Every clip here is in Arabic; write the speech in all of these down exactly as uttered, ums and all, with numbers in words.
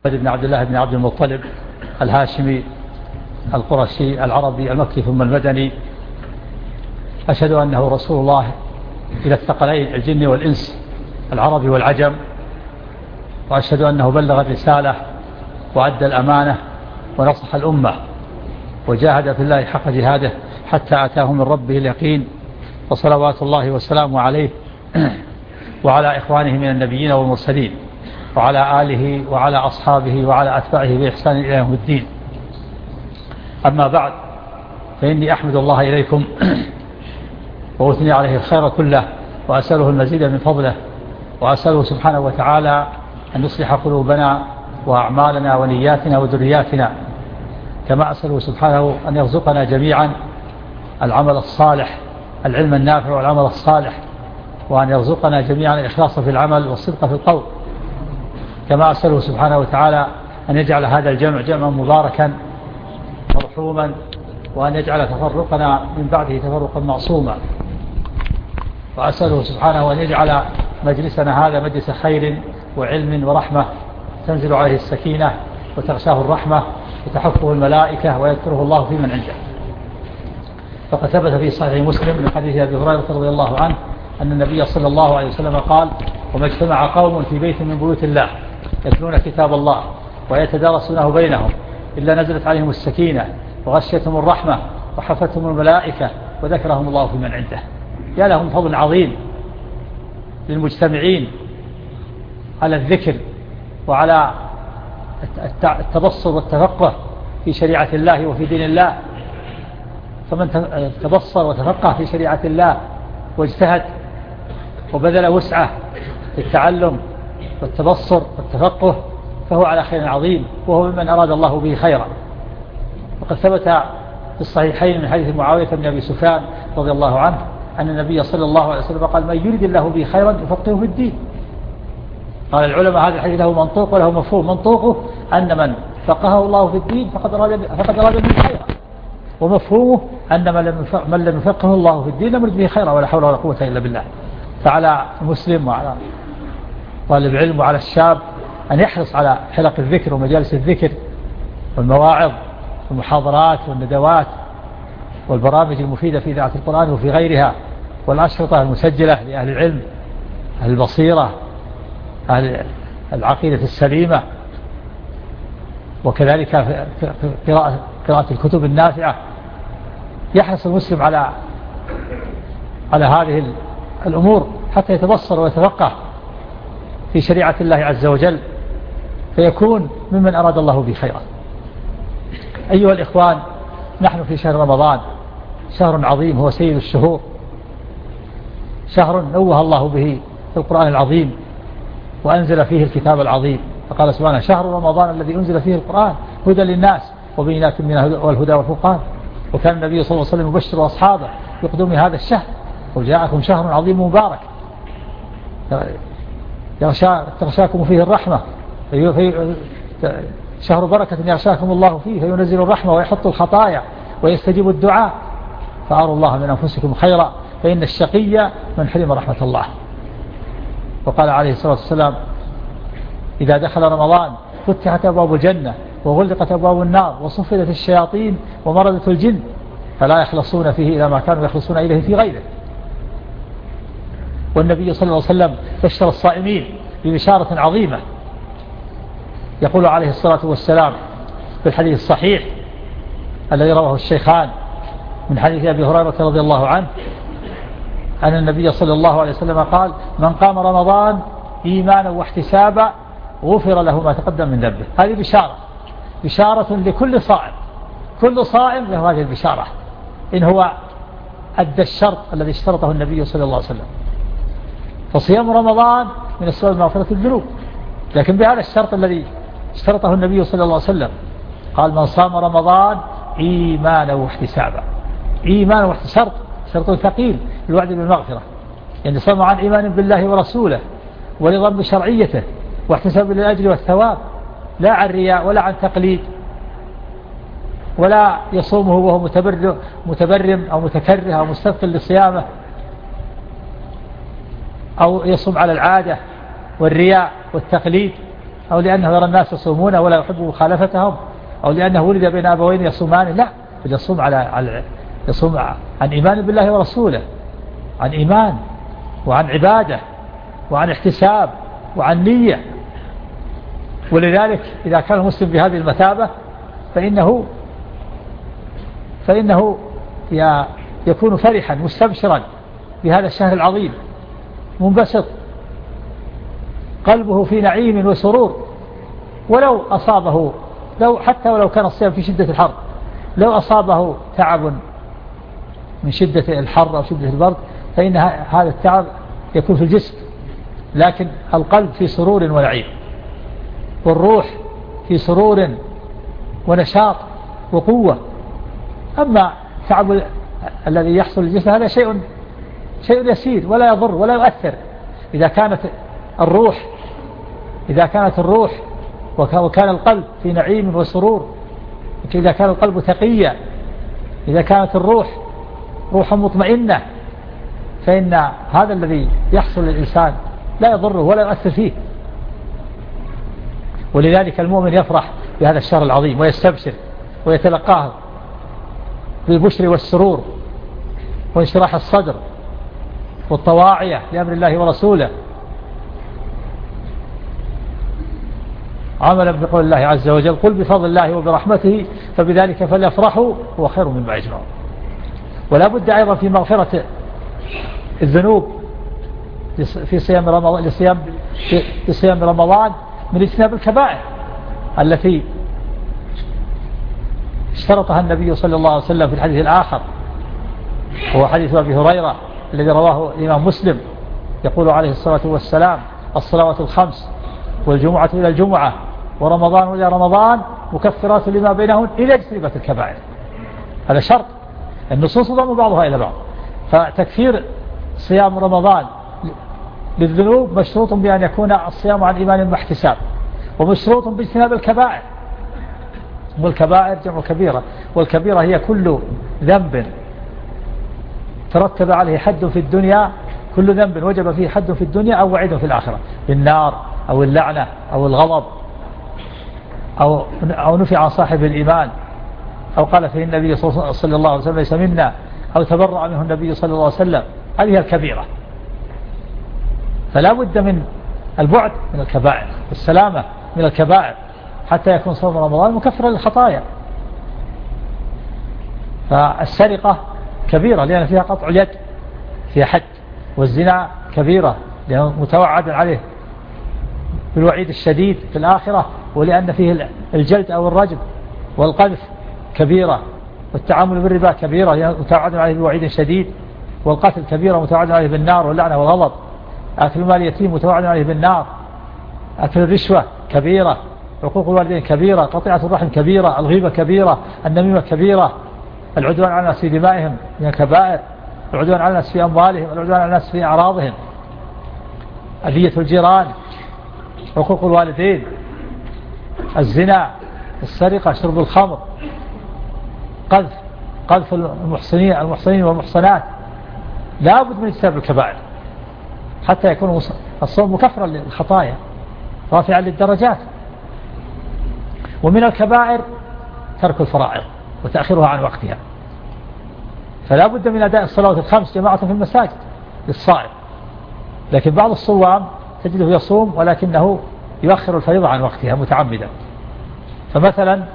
بن عبد الله بن عبد المطلب الهاشمي القرشي العربي المكي ثم المدني، أشهد أنه رسول الله إلى الثقلين الجن والإنس العربي والعجم، وأشهد أنه بلغ الرسالة وأدى الأمانة ونصح الأمة وجاهد في الله حق جهاده حتى أتاه من ربه اليقين، وصلوات الله وسلامه عليه وعلى إخوانه من النبيين والمرسلين وعلى آله وعلى أصحابه وعلى أتباعه بإحسان إلى يوم الدين. أما بعد، فإني أحمد الله إليكم وأثني عليه الخير كله، وأسأله المزيد من فضله، وأسأله سبحانه وتعالى أن يصلح قلوبنا وأعمالنا ونياتنا وذرياتنا، كما أسأله سبحانه أن يرزقنا جميعا العمل الصالح، العلم النافع والعمل الصالح، وأن يرزقنا جميعا الإخلاص في العمل والصدق في القول، كما أسأله سبحانه وتعالى أن يجعل هذا الجمع جمعا مباركا مرحوما، وأن يجعل تفرقنا من بعده تفرقا معصوما، وأسأله سبحانه أن يجعل مجلسنا هذا مجلس خير وعلم ورحمة تنزل عليه السكينة وتغشاه الرحمة وتحفه الملائكة ويذكره الله في من عنده. فقد ثبت في صحيح مسلم من حديث أبي هريرة رضي الله عنه أن النبي صلى الله عليه وسلم قال: وما اجتمع قوم في بيت من بيوت الله يتلون كتاب الله ويتدارسونه بينهم إلا نزلت عليهم السكينة وغشيتهم الرحمة وحفتهم الملائكة وذكرهم الله في من عنده. يا لهم فضل عظيم للمجتمعين على الذكر وعلى التبصر والتفقه في شريعة الله وفي دين الله. فمن تبصر وتفقه في شريعة الله واجتهد وبذل وسعه في التعلم والتبصر والتفقه فهو على خير عظيم، وهو ممن أراد الله به خيرا. وقد ثبت في الصحيحين من حديث معاوية بن أبي سفيان رضي الله عنه أن النبي صلى الله عليه وسلم قال: من يريد الله به خيرا يفقهه في الدين. قال العلماء: هذا الحديث له منطوق وله مفهوم. منطوقه أن من فقهه الله في الدين فقد أراد فقد أراد به خيرا، ومفهومه أن من لم يفقهه الله في الدين لم يرد به خيرا، ولا حول ولا قوة إلا بالله. فعلى المسلم وعلى طالب العلم وعلى الشاب أن يحرص على حلق الذكر ومجالس الذكر والمواعظ والمحاضرات والندوات والبرامج المفيدة في إذاعة القرآن وفي غيرها، والأشرطة المسجلة لأهل العلم، أهل البصيرة، أهل العقيدة السليمة، وكذلك قراءة قراءة الكتب النافعة. يحرص المسلم على على هذه الأمور حتى يتبصر ويتفقه في شريعة الله عز وجل، فيكون ممن أراد الله به خيرا. أيها الإخوان، نحن في شهر رمضان، شهر عظيم هو سيد الشهور، شهر نوه الله به في القرآن العظيم وأنزل فيه الكتاب العظيم. فقال سبحانه: شهر رمضان الذي أنزل فيه القرآن هدى للناس وبينات من الهدى والفرقان. وكان النبي صلى الله عليه وسلم يبشر أصحابه بقدوم هذا الشهر: وجاءكم شهر عظيم مبارك تغشاكم فيه الرحمة، شهر بركة يغشاكم الله فيه فينزل الرحمة ويحط الخطايا ويستجيب الدعاء، فأروا الله من أنفسكم خيرا فإن الشقي من حرم رحمة الله. وقال عليه الصلاة والسلام: إذا دخل رمضان فتحت أبواب الجنة وغلقت أبواب النار وصفدت الشياطين ومردت الجن فلا يخلصون فيه إلى ما كانوا يخلصون إليه في غيره. والنبي صلى الله عليه وسلم بشر الصائمين ببشارة عظيمة، يقول عليه الصلاة والسلام في الحديث الصحيح الذي رواه الشيخان من حديث أبي هريرة رضي الله عنه أن النبي صلى الله عليه وسلم قال: من قام رمضان إيمانا واحتسابا غفر له ما تقدم من ذنبه. هذه بشارة، بشارة لكل صائم، كل صائم له هذه البشارة إن هو أدى الشرط الذي اشترطه النبي صلى الله عليه وسلم. فصيام رمضان من أسباب مغفرة الذنوب، لكن بهذا الشرط الذي اشترطه النبي صلى الله عليه وسلم. قال: من صام رمضان إيمانا واحتسابا. إيمانا واحتساب شرط ثقيل الوعد بالمغفرة، يعني صام عن إيمان بالله ورسوله ورضا بشرعيته واحتساب للأجر والثواب، لا عن رياء ولا عن تقليد، ولا يصومه وهو متبرم, متبرم أو متكره أو مستثقل لصيامه، أو يصوم على العادة والرياء والتقليد، أو لأنه يرى الناس يصومون ولا يحب مخالفتهم، أو لأنه ولد بين أبوين يصومان، لا، يصوم على على يصوم عن إيمان بالله ورسوله، عن إيمان وعن عبادة وعن احتساب وعن نية. ولذلك إذا كان المسلم بهذه المثابة فإنه فإنه يكون فرحا مستبشرا بهذا الشهر العظيم، منبسط قلبه في نعيم وسرور. ولو أصابه لو حتى ولو كان الصيام في شدة الحر، لو أصابه تعب من شدة الحر أو شدة البرد فإن هذا التعب يكون في الجسم، لكن القلب في سرور ونعيم، والروح في سرور ونشاط وقوة. أما التعب الذي يحصل للجسم هذا شيء شيء يسير ولا يضر ولا يؤثر. إذا كانت الروح إذا كانت الروح وكان القلب في نعيم وسرور، إذا كان القلب تقيا، إذا كانت الروح روحا مطمئنة، فإن هذا الذي يحصل للإنسان لا يضره ولا يؤثر فيه. ولذلك المؤمن يفرح بهذا الشهر العظيم ويستبشر ويتلقاه بالبشر والسرور وانشراح الصدر والطواعية لأمر الله ورسوله، عملا بقول الله عز وجل: قل بفضل الله وبرحمته فبذلك فليفرحوا هو خير مما يجمعون. ولا بد أيضا في مغفرة الذنوب في صيام رمضان لصيام في صيام رمضان من اجتناب الكبائر التي اشترطها النبي صلى الله عليه وسلم في الحديث الآخر، وهو حديث أبي هريرة الذي رواه الإمام مسلم، يقول عليه الصلاة والسلام: الصلوات الخمس والجمعة إلى الجمعة ورمضان إلى رمضان مكفرات لما بينهن إلى اجتنبت الكبائر. هذا شرط، النصوص ضم بعضها إلى بعض. فتكفير صيام رمضان للذنوب مشروط بأن يكون الصيام عن إيمان واحتساب، ومشروط باجتناب الكبائر. والكبائر جمع كبيرة، والكبيرة هي كل ذنب ترتب عليه حد في الدنيا، كل ذنب وجب فيه حد في الدنيا أو وعيد في الآخرة بالنار أو اللعنة أو الغضب أو أو نفي عن صاحب الإيمان، أو قال فيه النبي صلى الله عليه وسلم: ليس منا، أو تبرأ منه النبي صلى الله عليه وسلم. هذه الكبيرة. فلا بد من البعد من الكبائر والسلامة من الكبائر حتى يكون صوم رمضان مكفرا للخطايا. فالسرقة كبيرة لأن فيها قطع اليد، فيها حد. والزنا كبيرة لأنه متوعد عليه بالوعيد الشديد في الآخرة، ولأن فيه الجلد أو الرجم. والقذف كبيرة، والتعامل بالربا كبيرة لأنه متوعد عليه بالوعيد الشديد. والقتل كبيرة متوعد عليه بالنار واللعنة والغضب. أكل المال اليتيم متوعد عليه بالنار. أكل الرشوة كبيرة. حقوق الوالدين كبيرة. قطيعة الرحم كبيرة. الغيبة كبيرة. النميمة كبيرة. العدوان على الناس في دمائهم من الكبائر. العدوان على الناس في أموالهم. العدوان على الناس في أعراضهم. أذية الجيران. حقوق الوالدين. الزنا. السرقة. شرب الخمر. قذف قذف المحسنين المحسنين والمحصنات. لا بد من اجتناب الكبائر حتى يكون الصوم مكفرا للخطايا رافعا للدرجات. ومن الكبائر ترك الفرائض وتأخيرها عن وقتها. فلا بد من أداء الصلوات الخمس جماعة في المساجد للصائم. لكن بعض الصوام تجده يصوم ولكنه يؤخر الفريضة عن وقتها متعمدا. فمثلا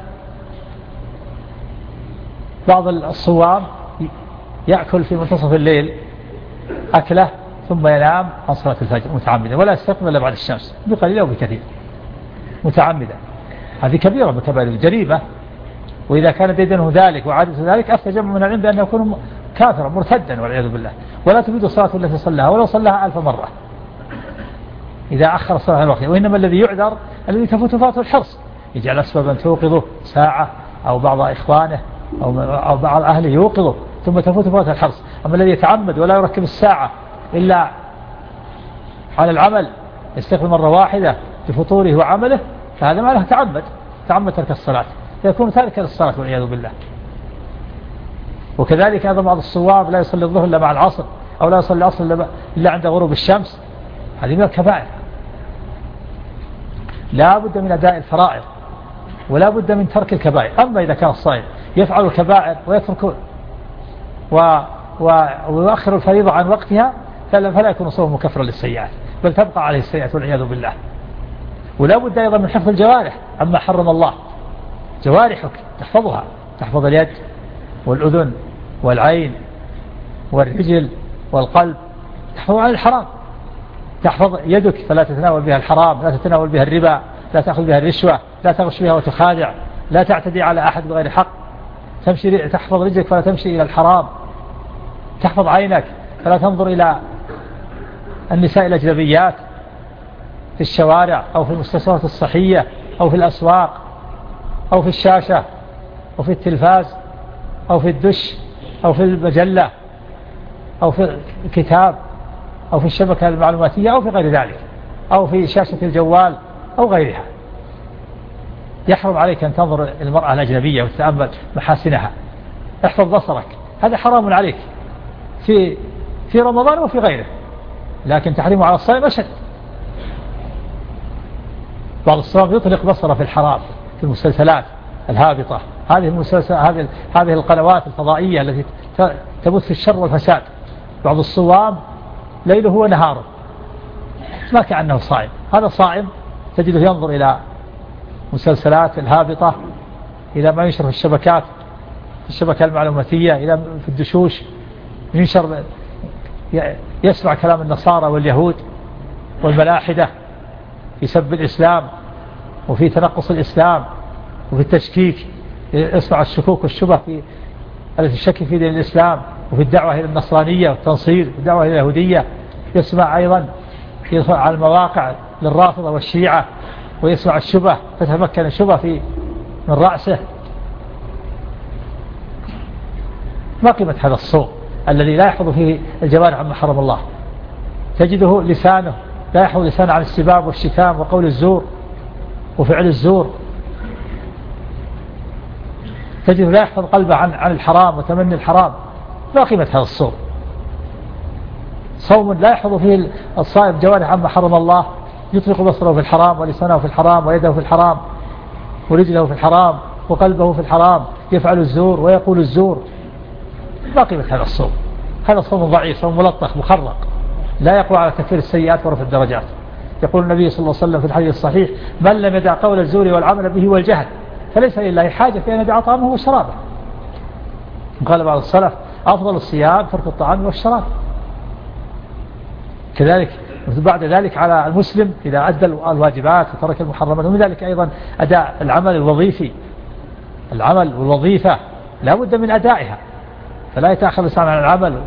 بعض الصوام يأكل في منتصف الليل أكله ثم ينام عن صلاة الفجر متعمدا، ولا يستيقظ إلا بعد الشمس بقليل أو بكثير متعمدا. هذه كبيرة من كبائر الجريمة. وإذا كان ديدنه ذلك وعادته ذلك أفتى جمع من العلم بأنه يكون كافرا مرتدا والعياذ بالله، ولا تفيد الصلاة التي صلىها ولو صلىها ألف مرة إذا أخر الصلاة عن وقتها. وإنما الذي يعذر الذي تفوت فاته الحرص، يجعل أسبابا توقظه ساعة أو بعض إخوانه أو بعض أهله يوقظه ثم تفوت فاته الحرص. أما الذي يتعمد ولا يركب الساعة إلا على العمل يستيقظ مرة واحدة بفطوره وعمله، فهذا ما له تعمد تعمد ترك الصلاة، فيكون تاركا للصلاة والعياذ بالله. وكذلك هذا بعض الصواب لا يصلي الظهر إلا مع العصر، أو لا يصلي العصر إلا عند غروب الشمس. هذه من الكبائر. لا بد من أداء الفرائض ولا بد من ترك الكبائر. أما إذا كان الصائم يفعل الكبائر ويترك و... و... ويؤخر الفريضة عن وقتها فلا, فلا يكون صومه مكفرا للسيئات، بل تبقى عليه السيئات والعياذ بالله. ولا بد أيضا من حفظ الجوارح عما حرم الله. جوارحك تحفظها، تحفظ اليد والأذن والعين والرجل والقلب، تحفظ عن الحرام. تحفظ يدك فلا تتناول بها الحرام، لا تتناول بها الربا، لا تأخذ بها الرشوة، لا تغش بها وتخادع، لا تعتدي على أحد بغير حق. تمشي تحفظ رجلك فلا تمشي إلى الحرام. تحفظ عينك فلا تنظر إلى النساء الأجنبيات في الشوارع أو في المستشفيات الصحية أو في الأسواق أو في الشاشة أو في التلفاز أو في الدش أو في المجلة أو في الكتاب أو في الشبكة المعلوماتية أو في غير ذلك أو في شاشة الجوال أو غيرها. يحرم عليك أن تنظر المرأة الأجنبية وتتأمل محاسنها. احفظ بصرك، هذا حرام عليك في في رمضان وفي غيره، لكن تحريمه على الصائم أشد. بعض الصائم يطلق بصره في الحرام، في المسلسلات الهابطة، هذه المسلسل هذه هذه القنوات الفضائية التي تبث الشر والفساد. بعض الصوام ليله ونهاره ما كأنه صائم. هذا صائم تجده ينظر إلى مسلسلات الهابطة، إلى ما ينشر في الشبكات، في الشبكة المعلوماتية، إلى في الدشوش ينشر، يسمع كلام النصارى واليهود والملاحدة في سب الإسلام وفي تنقص الإسلام وفي التشكيك، يسمع الشكوك والشبه في التي تشكك في دين الإسلام، وفي الدعوة إلى النصرانية والتنصير والدعوة إلى اليهودية. يسمع أيضا يدخل على المواقع للرافضة والشيعة ويسمع الشبه فتتمكن الشبه في من رأسه. ما قيمة هذا الصوم الذي لا يحفظ فيه الجوارح عما حرم الله؟ تجده لسانه لا يحفظ لسانه عن السباب والشتام وقول الزور وفعل الزور. تجده لا يحفظ قلبه عن عن الحرام وتمني الحرام. ما قيمة هذا الصوم؟ صوم لا يحفظ فيه الصائم جوارح عما حرم الله، يطلق بصره في الحرام ولسانه في الحرام ويده في الحرام ورجله في الحرام وقلبه في الحرام، يفعل الزور ويقول الزور. ما قيمة هذا الصوم؟ هذا صوم ضعيف، صوم ملطخ مخرق لا يقوى على تكفير السيئات ورفع الدرجات. يقول النبي صلى الله عليه وسلم في الحديث الصحيح: من لم يدع قول الزور والعمل به والجهل فليس لله حاجة في أن يدع طعامه وشرابه. قال بعض السلف: أفضل الصيام ترك الطعام والشراب. كذلك بعد ذلك على المسلم إذا أدى الواجبات وترك المحرمات، ومن ذلك أيضا أداء العمل الوظيفي. العمل والوظيفة لا بد من أدائها، فلا يتأخر الإنسان عن العمل،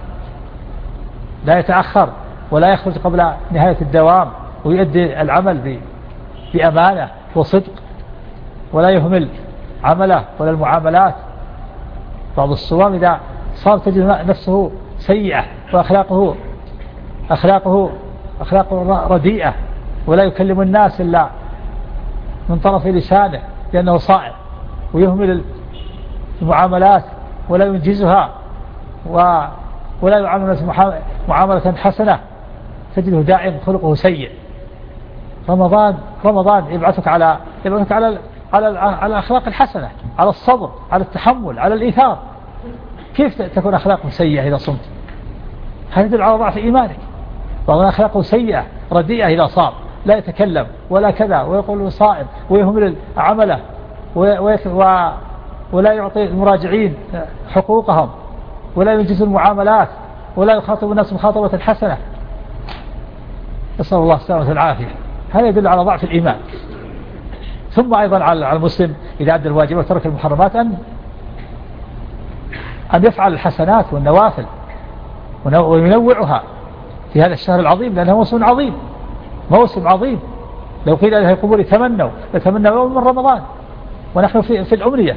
لا يتأخر ولا يخرج قبل نهاية الدوام، ويؤدي العمل بأمانة وصدق ولا يهمل عمله ولا المعاملات. بعض الصوام إذا صار تجد نفسه سيئة وأخلاقه أخلاقه أخلاقه رديئة، ولا يكلم الناس إلا من طرف لسانه لأنه صائم، ويهمل المعاملات ولا ينجزها ولا يعامل الناس معاملة حسنة. تجده دائم خلقه سيء. رمضان رمضان يبعثك على يبعثك على على على الأخلاق الحسنة، على الصبر، على التحمل، على الإيثار. كيف تكون أخلاقه سيئة إذا صمت؟ هذا يدل على ضعف إيمانك. وأن أخلاقه سيئة رديئة إذا صام، لا يتكلم ولا كذا ويقول صائم ويهمل عمله ولا يعطي المراجعين حقوقهم ولا ينجز المعاملات ولا يخاطب الناس مخاطبة حسنة. نسأل الله السلامة والعافية. هذا يدل على ضعف الإيمان. ثم أيضا على المسلم إذا أدى الواجبات وترك المحرمات أن أن يفعل الحسنات والنوافل وينوعها في هذا الشهر العظيم، لأنه موسم عظيم، موسم عظيم. لو قيل أهل القبور تمنوا لتمنوا يوم من رمضان ونحن في, في الأمنية.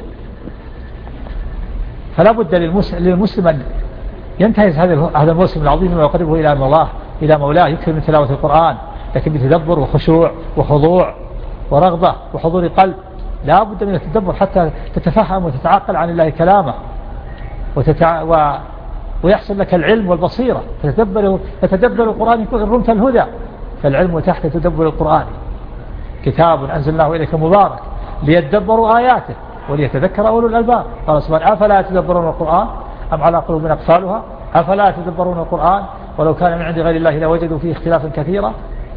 فلا بد للمسلم أن ينتهز هذا الموسم العظيم ويقربه إلى الله إلى مولاه، يكثر من تلاوة القرآن لكن بتدبر وخشوع وخضوع ورغبة وحضور قلب. لا بد من التدبر حتى تتفهم وتتعقل عن الله كلامه وتتع... و... ويحصل لك العلم والبصيرة. تتدبر, تتدبر القرآن إن رمت الهدى، فالعلم تحت تدبر القرآن. كتاب أنزلناه إليك مبارك ليدبروا آياته وليتذكر أولو الألباب. قال سبحانه أفلا يتدبرون القرآن أم على قلوب أقفالها أفلا يتدبرون القرآن ولو كان من عند غير الله لوجدوا فيه اختلافا كثيرا.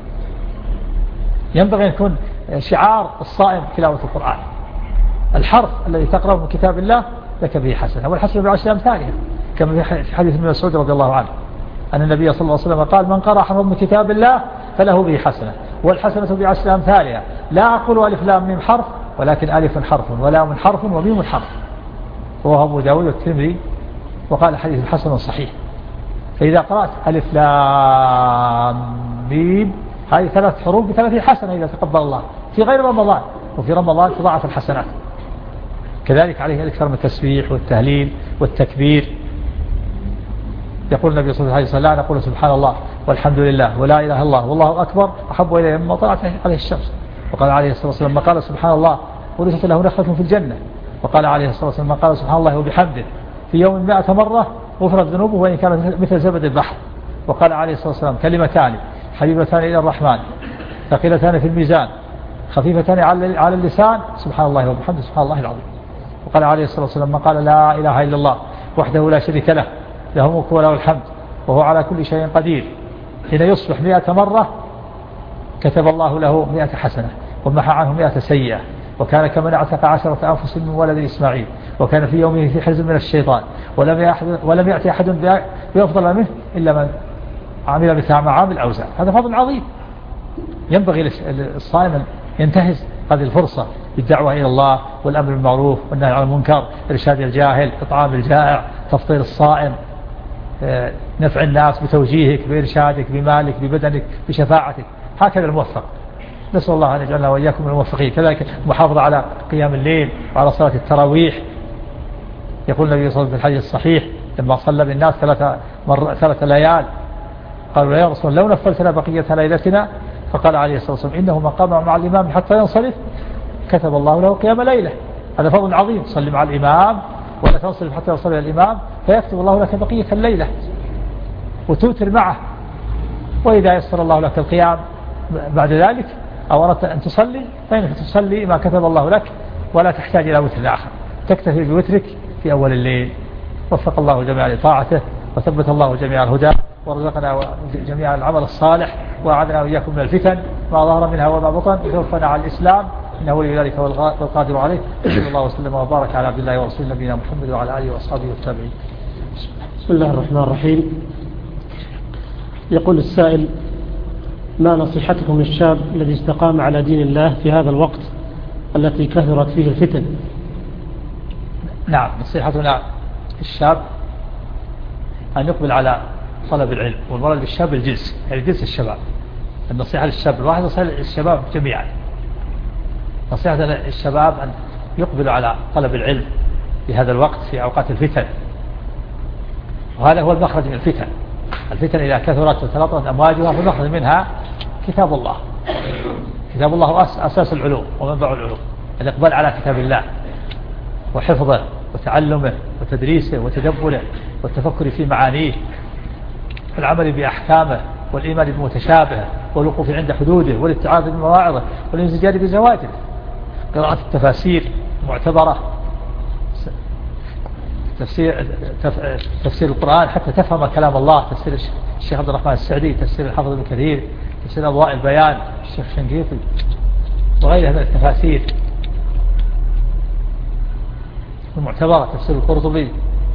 ينبغي أن يكون شعار الصائم تلاوة القرآن. الحرف الذي تقرأه من كتاب الله لك به حسنة والحسنة بعشر أمثالها كما في حديث ابن مسعود رضي الله عنه أن النبي صلى الله عليه وسلم قال من قرأ حرف من كتاب الله فله به حسنة والحسنة بعشر أمثالها. لا أقول ألف لام ميم حرف ولكن ألف حرف ولام حرف وميم حرف. وهو أبو داود والترمذي وقال حديث حسن صحيح. فإذا قرأت ألف لام ميم هذه ثلاث حروف بثلاث حسنة إذا تقبل الله في غير رمضان وفي رمضان تضاعف الحسنات. كذلك عليه الأكثر من التسبيح والتهليل والتكبير. يقول النبي صلى الله عليه وسلم لا نقول سبحان الله والحمد لله ولا إله إلا الله والله أكبر أحب إليه مما طلعت عليه الشمس. وقال عليه الصلاة والسلام ما قال سبحان الله ورثت له نخلة في الجنة. وقال عليه الصلاة والسلام ما قال سبحان الله وبحمده في يوم مائة مرة غفرت ذنوبه وإن كانت مثل زبد البحر. وقال عليه الصلاة والسلام كلمتان حبيبتان إلى الرحمن ثقيلتان في الميزان خفيفتان على اللسان سبحان الله وبحمده سبحان الله العظيم. وقال عليه الصلاة والسلام ما قال لا إله إلا الله وحده لا شريك له له الملك وله الحمد وهو على كل شيء قدير حين يصبح مئة مرة كتب الله له مئة حسنة ومحى عنه مئة سيئة وكان كمن اعتق عشرة أنفس من ولد إسماعيل وكان في يومه في حرز من الشيطان ولم ولم يأتي أحد بأفضل منه إلا من عمل مثل ما عامل أوزار. هذا فضل عظيم. ينبغي للصائم أن ينتهز هذه الفرصة بالدعوة إلى الله والأمر بالمعروف والنهي عن المنكر إرشاد الجاهل إطعام الجائع تفطير الصائم نفع الناس بتوجيهك بإرشادك بمالك ببدنك بشفاعتك. هكذا الموفق. نسأل الله أن يجعلنا وإياكم من الموفقين. كذلك محافظة على قيام الليل وعلى صلاة التراويح. يقول النبي صلى الله عليه وسلم في الحديث الصحيح لما صلى بالناس ثلاث مر... ثلاث ليال قالوا يا رسول لو نفلتنا بقية ليلتنا فقال عليه الصلاة والسلام إنه من قام مع الإمام حتى ينصرف كتب الله له قيام ليلة. هذا فضل عظيم. صلي مع الإمام ولا تنصرف حتى يصلي الإمام فيكتب الله لك بقية الليلة وتوتر معه. وإذا يسر الله لك القيام بعد ذلك أو أردت أن تصلي فإنك تصلي ما كتب الله لك ولا تحتاج إلى وتر آخر تكتفي بوترك في أول الليل. وفق الله جميعا لطاعته وثبت الله جميع الهدى ورزقنا جميع العمل الصالح وأعاذنا وإياكم من الفتن ما ظهر منها وما بطن وتوفنا على الإسلام إنه ولي ذلك والقادر عليه. صلى الله وسلم وبارك على عبد الله ورسول نبينا محمد وعلى آله وأصحابه والتابعين. بسم الله الرحمن الرحيم. يقول السائل ما نصيحتكم للشاب الذي استقام على دين الله في هذا الوقت التي كثرت فيه الفتن؟ نعم نصيحتنا الشاب أن يقبل على طلب العلم والمراد بالشاب الجنس يعني جنس الشباب. النصيحة للشاب الواحد نصيحة للشباب جميعا. نصيحة للشباب أن يقبلوا على طلب العلم في هذا الوقت في أوقات الفتن وهذا هو المخرج من الفتن. الفتن إذا كثرت وتلاطمت أمواجها فالمخرج منها كتاب الله. كتاب الله هو أساس العلوم ومنبع العلوم. الإقبال على كتاب الله وحفظه وتعلمه وتدريسه وتدبره والتفكر في معانيه والعمل بأحكامه والإيمان بمتشابهه والوقوف عند حدوده والاتعاظ بمواعظه والانزجار بزواجره. قراءة التفاسير معتبرة تفسير, تفسير القرآن حتى تفهم كلام الله. تفسير الشيخ عبد الرحمن السعدي تفسير الحافظ ابن كثير تفسير أضواء البيان الشيخ شنقيطي وغيرها من التفاسير المعتبرة تفسير القرطبي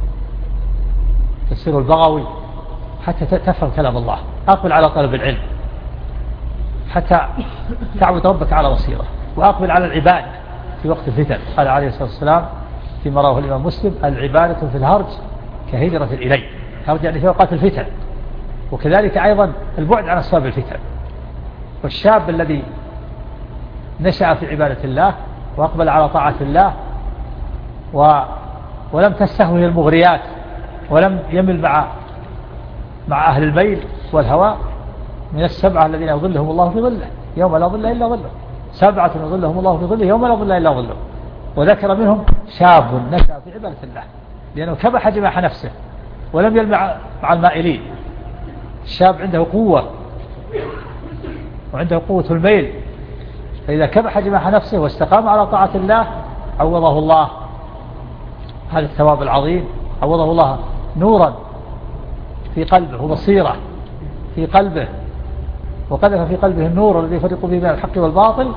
تفسير البغوي حتى تفهم كلام الله. أقبل على طلب العلم حتى تعبد ربك على بصيرة وأقبل على العبادة في وقت الفتن. قال عليه الصلاة والسلام فيما رواه الإمام مسلم العبادة في الهرج كهجرة إليه. الهرج يعني في أوقات الفتن وكذلك أيضا البعد عن أسباب الفتن. والشاب الذي نشأ في عبادة الله وأقبل على طاعة الله و ولم تستهوه المغريات ولم يمل مع مع أهل الميل والهوى من السبعة الذين يظلهم الله في ظله يوم لا ظل إلا ظله. سبعة يظلهم الله في ظله يوم لا ظل إلا ظله. وذكر منهم شاب نشأ في عبادة الله لأنه كبح جماح نفسه ولم يلمع مع المائلين. الشاب عنده قوة وعنده قوة الميل فإذا كبح جماح نفسه واستقام على طاعة الله عوضه الله هذا الثواب العظيم، عوضه الله نورا في قلبه وبصيرة في قلبه، وقذف في قلبه النور الذي يفرق به بين الحق والباطل،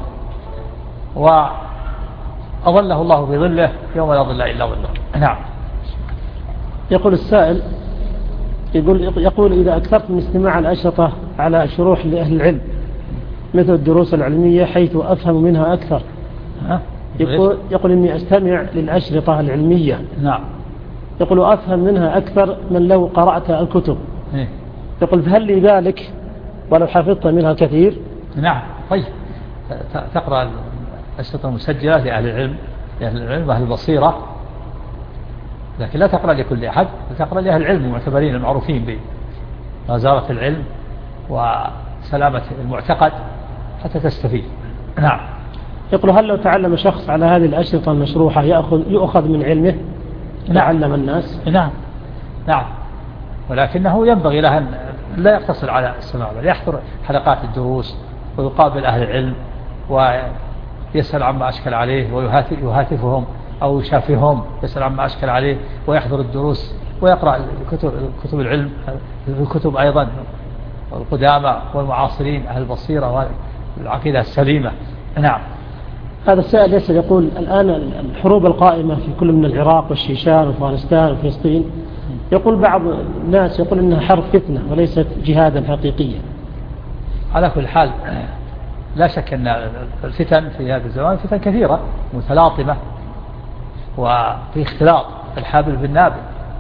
وأظله الله بظله يوم لا ظل إلا ظله. نعم. يقول السائل يقول, يقول إذا أكثرت من استماع الأشرطة على شروح لأهل العلم مثل الدروس العلمية حيث أفهم منها أكثر، يقول, يقول إني أستمع للأشرطة العلمية، نعم، يقول أفهم منها أكثر من لو قرأت الكتب، يقول فهل لي ذلك ولو حفظت منها كثير؟ نعم. طيب تقرأ الأشرطة المسجلة لأهل العلم لأهل العلم وأهل البصيرة، لكن لا تقرأ لكل أحد، تقرأ لأهل العلم المعتبرين المعروفين بغزارة العلم وسلامة المعتقد حتى تستفيد. نعم. يقول هل لو تعلم شخص على هذه الأشرطة المشروحة يأخذ يؤخذ من علمه يعلم الناس؟ نعم نعم، ولكنه ينبغي له أن لا يقتصر على السماع بل يحضر حلقات الدروس ويقابل أهل العلم ويسأل عما أشكل عليه ويهاتفهم أو يشافيهم، يسأل عما أشكل عليه ويحضر الدروس ويقرأ كتب كتب العلم، الكتب أيضا القدامى والمعاصرين أهل البصيرة والعقيدة السليمة. نعم. هذا السائل يسأل يقول الآن الحروب القائمة في كل من العراق والشيشان وأفغانستان وفلسطين، يقول بعض الناس يقول إنها حرب فتنة وليست جهادا حقيقيا. على كل حال لا شك أن الفتن في هذا الزمان فتن كثيرة متلاطمة وفي اختلاط الحابل بالنابل،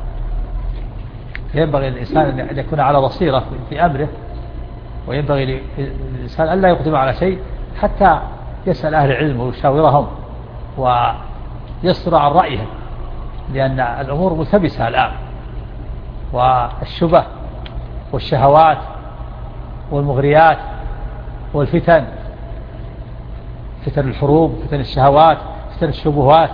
ينبغي الإنسان أن يكون على بصيرة في أمره، وينبغي للإنسان أن لا يقدم على شيء حتى يسأل أهل العلم ويشاورهم ويصدر عن رأيهم، لأن الأمور ملتبسة الآن، والشبه والشهوات والمغريات والفتن، فتن الحروب، فتن الشهوات، فتن الشبهات،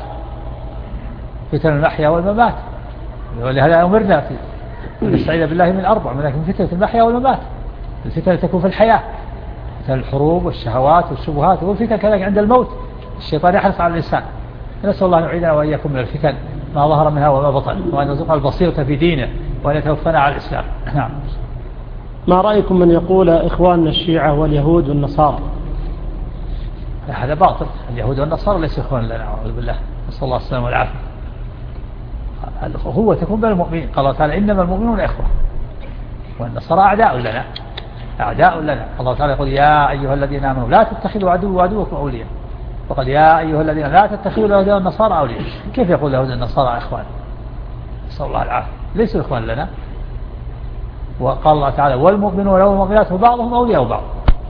فتن المحيا والممات. ولهذا أمرنا في نستعيذ بالله من أربع، من فتنة المحيا والممات. الفتنة تكون في الحياة، فتن الحروب والشهوات والشبهات، والفتن كذلك عند الموت. الشيطان يحرص على الإنسان. نسأل الله أن يعيدنا وإياكم من الفتن ما ظهر منها وما بطن، وأن يرزقنا البصيرة في دينه، وأن يتوفنا على الإسلام. نعم. ما رأيكم من يقول إخواننا الشيعة واليهود والنصارى؟ هذا باطل. اليهود والنصارى ليس إخوان لنا، أعوذ بالله، نسأل الله السلامة والعافية. الأخوة تكون بين المؤمنين، قال الله تعالى إنما المؤمنون إخوة، والنصارى أعداء لنا أعداء لنا. الله تعالى يقول يا أيها الذين آمنوا لا تتخذوا عدو وعدوكم أولياء، وقال يا أيها الذين لا تتخذوا اليهود والنصارى أولياء. كيف يقول اليهود والنصارى إخوان؟ نسأل الله العافية، ليسوا إخوان لنا. وقال الله تعالى والمؤمنون والمؤمنات بعضهم أولياء بعض.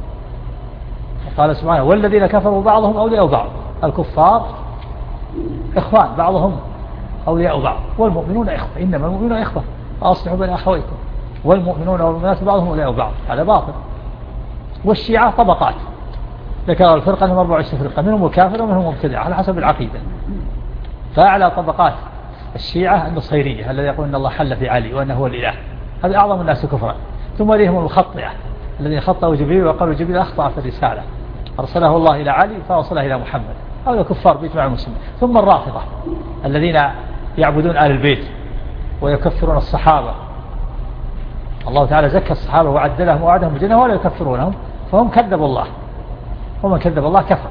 قال سبحانه والذين كفروا بعضهم أولياء بعض. الكفار إخوان بعضهم أولياء بعض، والمؤمنون إخوة، إنما المؤمنون إخوة أصلحوا بين أخويكم. والمؤمنون والمؤمنات بعضهم أولياء بعض، هذا باطل. والشيعة طبقات، ذكر الفرقة أنهم أربع وعشرين فرقة، منهم الكافر ومنهم مبتدع على حسب العقيدة. فأعلى طبقات الشيعة النصيرية الذي يقول أن الله حل في علي وأنه هو الإله، هذا أعظم الناس كفرا. ثم ليهم الخطئة الذين خطأوا جبريل وقالوا جبريل أخطأ في الرسالة، أرسله الله إلى علي فأوصله إلى محمد، هؤلاء كفار بإجماع المسلمين. ثم الرافضة الذين يعبدون آل البيت ويكفرون الصحابة، الله تعالى زكى الصحابة وعدلهم ووعدهم بالجنة ولا يكفرونهم، فهم كذبوا الله، ومن كذب الله كفر،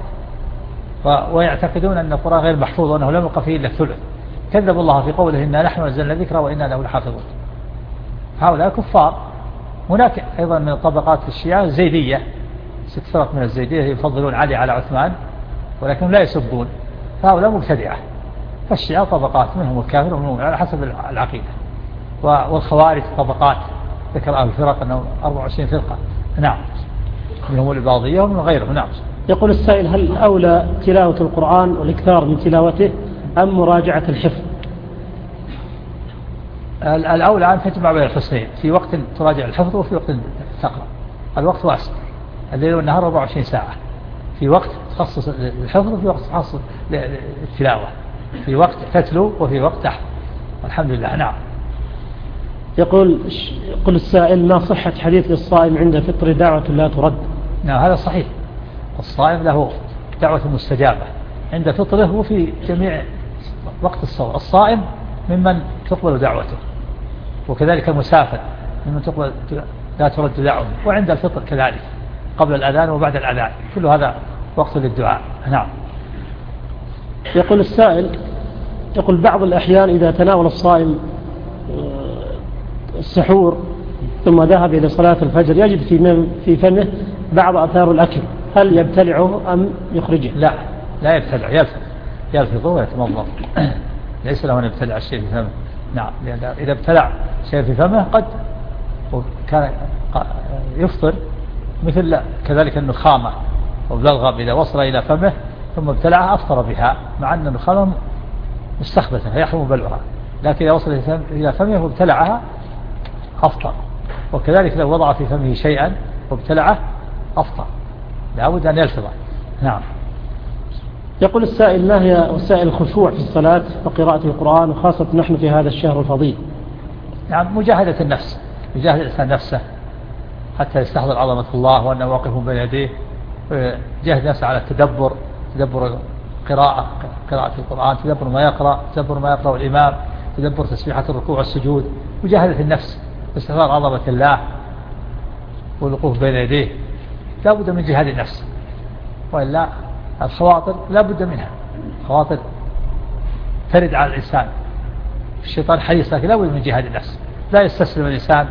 ويعتقدون أن القرآن غير محفوظ وأنه لم يبق فيه إلا الثلث. كذبوا الله في قوله إنا نحن نزلنا الذكر وإنا له لحافظون. هؤلاء كفار. هناك أيضا من طبقات الشيعة الزيدية، ست فرق من الزيدية يفضلون علي على عثمان ولكن لا يسبون، فهؤلاء مبتدعة. فالشيعة طبقات، منهم الكافر ومنهم على حسب العقيدة. والخوارج طبقات، ذكر أهل الفرق أنهم أربع وعشرين فرقة. نعم، منهم الإباضية ومن غيرهم. نعم. يقول السائل هل أولى تلاوة القرآن والإكثار من تلاوته أم مراجعة الحفظ؟ الأولى أن تجمع بين الحسنين، في وقت تراجع الحفظ وفي وقت تقرأ. الوقت واسع، الليل والنهار أربع وعشرين ساعة، في وقت تخصص للحفظ وفي وقت تخصص للتلاوة، في وقت تتلو وفي وقت تحفظ. الحمد لله. نعم. يقول يقول السائل ما صحة حديث الصائم عند فطر دعوة لا ترد؟ نعم هذا صحيح. الصائم له دعوة مستجابة عند فطره وفي جميع وقت الصوم. الصائم ممن تقبل دعوته، وكذلك المسافر ممن تقبل لا ترد دعوته، وعند الفطر كذلك قبل الأذان وبعد الأذان، كل هذا وقت للدعاء. نعم. يقول السائل، يقول بعض الأحيان إذا تناول الصائم السحور ثم ذهب إلى صلاة الفجر يجد في في فمه بعض أثار الأكل، هل يبتلعه أم يخرجه؟ لا لا يبتلع، يلفظ يلفظه ويتمضمض، ليس له أن يبتلع الشيء في فمه. نعم، لأن إذا ابتلع شيء في فمه قد كان يفطر، مثل كذلك النخامة والبلغم إذا وصل إلى فمه ثم ابتلعها أفطر بها، مع أن النخامة مستخبثة يحرم بلعها، لكن إذا وصل إلى فمه وابتلعها أفطر. وكذلك لو وضع في فمه شيئا وابتلعه أفطر، لا بد أن يلفظه. نعم. يقول السائل، ما هي وسائل الخشوع في الصلاة وقراءة القرآن، وخاصة نحن في هذا الشهر الفضيل؟ نعم، مجاهدة النفس، يجاهد الإنسان نفسه حتى يستحضر عظمة الله وأنه واقف بين يديه، يجاهد نفسه على التدبر، تدبر قراءة قراءة القرآن، تدبر ما يقرأ، تدبر ما يقرأ الإمام، تدبر تسبيحة الركوع والسجود، مجاهدة النفس باستحضار عظمة الله والوقوف بين يديه. لا بد من جهاد النفس، وإلا الخواطر لا بد منها، خواطر ترد على الإنسان، الشيطان حريص، لكن لا بد من جهاد النفس، لا يستسلم الإنسان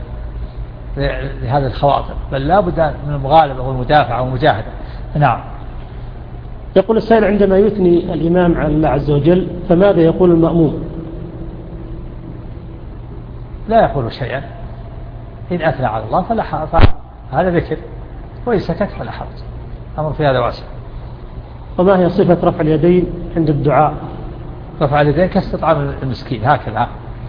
لهذه الخواطر، بل لا بد من المغالبة والمدافعة والمجاهدة. نعم. يقول السائل، عندما يثني الإمام على الله عز وجل فماذا يقول المأموم؟ لا يقول شيئا، إن أثنى على الله فلا حرج، هذا ذكر، وإن سكت فلا حرج، أمر في هذا واسع. وما هي صفة رفع اليدين عند الدعاء؟ رفع اليدين كاستطعام المسكين، هكذا،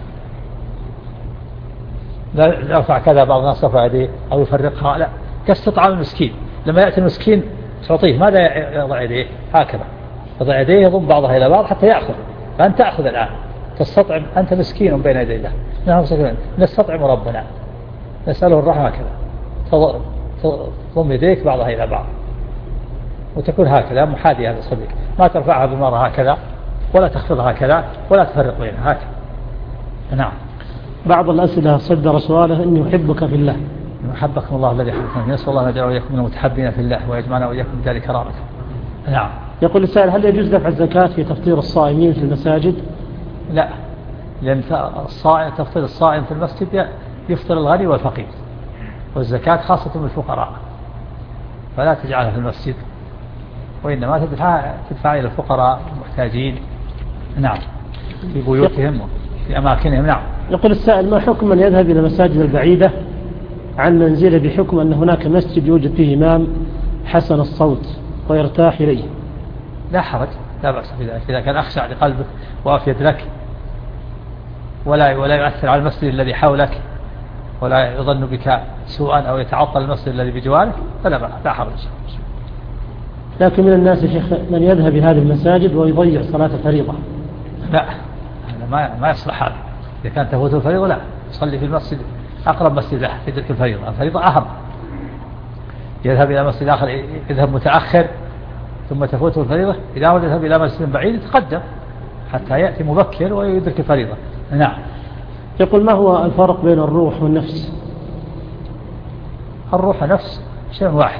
لا يرفع كذا بعض الناس رفع يديه أو يفرقها، لا، كاستطعام المسكين. لما يأتي المسكين تعطيه، ماذا يضع يديه؟ هكذا يضع يديه يضم بعضها إلى بعض حتى يأخذ، فأنت أخذ الآن تستطعم، أنت مسكين بين يدي الله، نحن نستطعم ربنا نسأله الرحمة، هكذا تضم يديك بعضها إلى بعض وتكون هكذا محاذية لصدرك، ما ترفعها بالمرة هكذا ولا تخفضها هكذا ولا تفرق بينها، هكذا. نعم. بعض الأسئلة صدر سؤاله، إني أحبك في الله. محبكم الله الذي حبكم، نسأل الله أن يجعل وإياكم من المتحبين في الله ويجمعنا وإياكم بدار كرامته. نعم. يقول السائل، هل يجوز دفع الزكاة في تفطير الصائمين في المساجد؟ لا، لأن الصائم تفطير الصائم في المسجد يفطر الغني والفقير، والزكاة خاصة بالفقراء، فلا تجعلها في المسجد، وإنما تدفع تدفع إلى الفقراء المحتاجين. نعم، في بيوتهم وفي أماكنهم. نعم. يقول السائل، ما حكم من يذهب إلى المساجد البعيدة عن منزله بحكم أن هناك مسجد يوجد فيه إمام حسن الصوت ويرتاح إليه؟ لا حرج، لا بأس بذلك، إذا كان أخشع لقلبك وأفيد لك ولا ولا يؤثر على المسجد الذي حولك ولا يظن بك سوءا أو يتعطل المسجد الذي بجوارك فلا بأس، لا حرج. لكن من الناس يا شيخ من يذهب إلى هذه المساجد ويضيع صلاة الفريضة. لا، هذا ما ما يصلح هذا. إذا كانت تفوت الفريضة لا، يصلي في المسجد أقرب مسجد له في تلك الفريضة، الفريضة أهم. يذهب إلى مسجد آخر، يذهب متأخر ثم تفوته الفريضة، إذا هو يذهب إلى مسجد بعيد يتقدم حتى يأتي مبكر ويدرك الفريضة. نعم. يقول، ما هو الفرق بين الروح والنفس؟ الروح والنفس شيء واحد،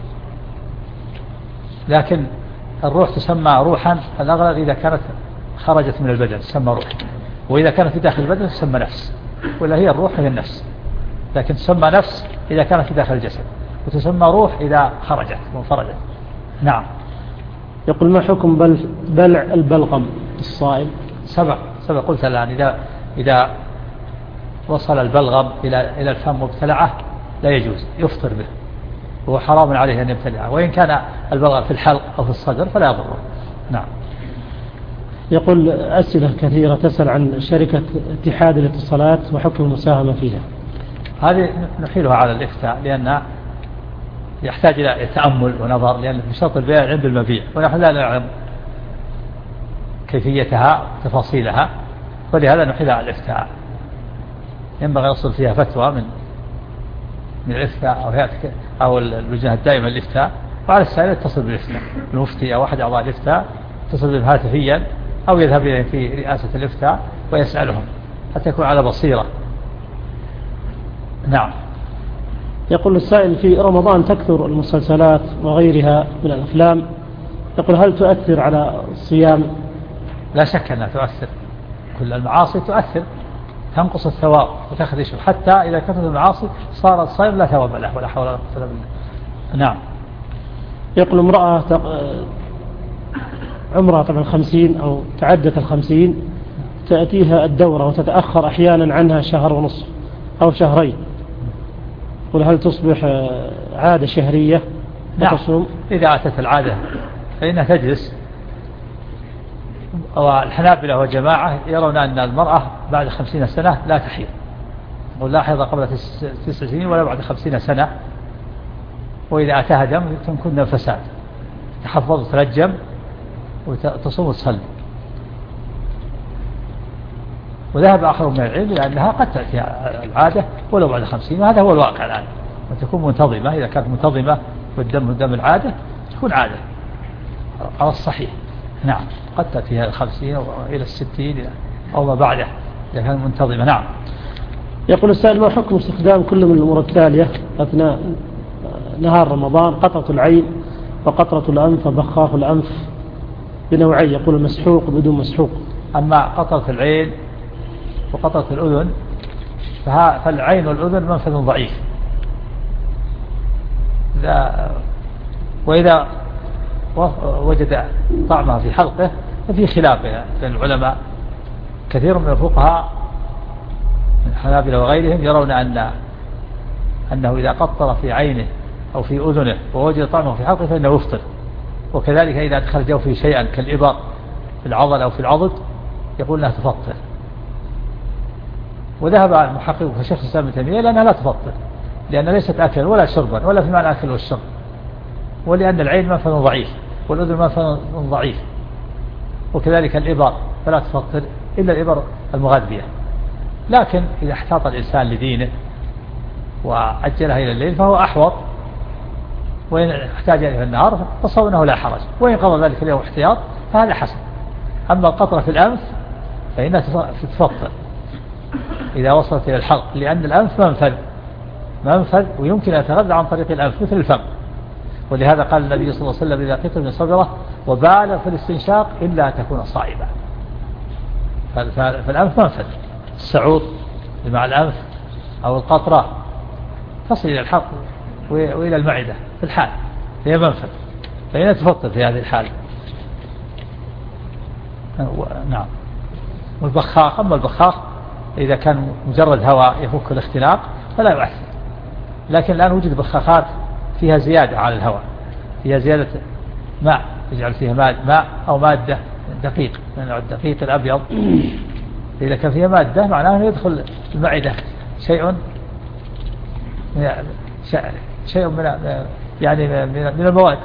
لكن الروح تسمى روحا الأغلب إذا كانت خرجت من البدن تسمى روح، وإذا كانت في داخل البدن تسمى نفس، ولا هي الروح هي النفس، لكن تسمى نفس إذا كانت في داخل الجسد، وتسمى روح إذا خرجت وانفرجت. نعم. يقول، ما حكم بل بلع البلغم الصائم؟ سبق سبق قلت الآن، إذا إذا وصل البلغم إلى إلى الفم وابتلعه لا يجوز، يفطر به، وهو حرام عليه أن يبتلعه، وإن كان البلغم في الحلق أو في الصدر فلا يضره. نعم. يقول، أسئلة كثيرة تسأل عن شركة اتحاد الاتصالات وحكم المساهمة فيها. هذه نحيلها على الإفتاء لأنها يحتاج إلى تأمل ونظر، لأن في شرط البيع عند المبيع، ونحن لا نعلم كيفيتها تفاصيلها، ولهذا نحيلها على الإفتاء. ينبغي يصل فيها فتوى من من الإفتاء أو هيئة أو اللجنة الدائمة للإفتاء وعلى السائل يتصل بالإفتاء المفتي أو أحد أعضاء الإفتاء يتصل بهم هاتفيا أو يذهب إليه في رئاسة الإفتاء ويسألهم حتى يكون على بصيرة. نعم. يقول السائل في رمضان تكثر المسلسلات وغيرها من الأفلام، يقول هل تؤثر على الصيام؟ لا شك أنها تؤثر، كل المعاصي تؤثر، تنقص الثواب وتخدش، حتى إذا كثرت المعاصي صار الصيام لا ثواب له ولا حول ولا قوة إلا بالله. نعم. يقول امرأة عمرها طبعا خمسين أو تعدت الخمسين تأتيها الدورة وتتأخر أحيانا عنها شهر ونصف أو شهرين، يقول هل تصبح عادة شهرية وتصوم؟ نعم. إذا أتت العادة فإنها تجلس. والحنابلة والجماعة يرون أن المرأة بعد خمسين سنة لا تحيض، ولا حيض قبل تسع سنين ولا بعد خمسين سنة، وإذا أتاها دم تكون فساد، تحفظ وترجم وتصوم وتصلي. وذهب آخر من العلم لأنها قد تأتي العادة ولو بعد خمسين، وهذا هو الواقع الآن، وتكون منتظمة. إذا كانت منتظمة والدم دم العادة تكون عادة على الصحيح. نعم. قد تأتيها الخمسين إلى الستين أو ما بعده إذا كانت منتظمة. نعم. يقول السائل ما حكم استخدام كل من الأمور التالية أثناء نهار رمضان؟ قطرة العين وقطرة الأنف وبخاخ الأنف بنوعين، يقول المسحوق بدون مسحوق. أما قطرة العين وقطرة الأذن فالعين والأذن منفذ ضعيف، وإذا وجد طعمها في حلقه ففي خلاف بين العلماء. كثير من الفقهاء من الحنابلة وغيرهم يرون أن أنه إذا قطر في عينه أو في أذنه ووجد طعمه في حلقه فإنه يفطر. وكذلك إذا أدخل جوفه شيئا كالإبر في العضل أو في العضد يقول أنها تفطر. وذهب المحقق كشيخ الإسلام ابن تيمية لأنها لا تفطر، لأن ليست أكلا ولا شربا ولا في معنى أكل والشرب، ولأن العين منفذ ضعيف والأذن منفذ ضعيف، وكذلك الإبر فلا تفطر إلا الإبر المغذية. لكن إذا احتاط الإنسان لدينه وأجلها إلى الليل فهو أحوط، وإن احتاج إليه في النهار فصونه لا حرج، وإن قضى ذلك اليوم احتياط فهذا حسن. أما القطرة في الأنف فإنها تفطر إذا وصلت إلى الحلق، لأن الأنف منفذ منفذ ويمكن أن يتغذى عن طريق الأنف مثل الفم. ولهذا قال النبي صلى الله عليه وسلم إذا قتل من صبره وبالغ في الاستنشاق إلا أن تكون صائبا. فالأنف منفذ، السعوط مع الأنف أو القطرة تصل إلى الحلق وإلى المعدة في الحال، هي منفذ، فإنها تفطر في هذه الحالة. نعم. والبخاخ، أما البخاخ إذا كان مجرد هواء يفك الاختناق فلا يؤثر، لكن الآن وجد بخاخات فيها زيادة على الهواء، فيها زيادة ماء، يجعل فيها ماء أو مادة دقيق، يعني الدقيق الأبيض إذا كان فيها مادة معناه أنه يدخل المعدة شيء شيء من يعني من المواد.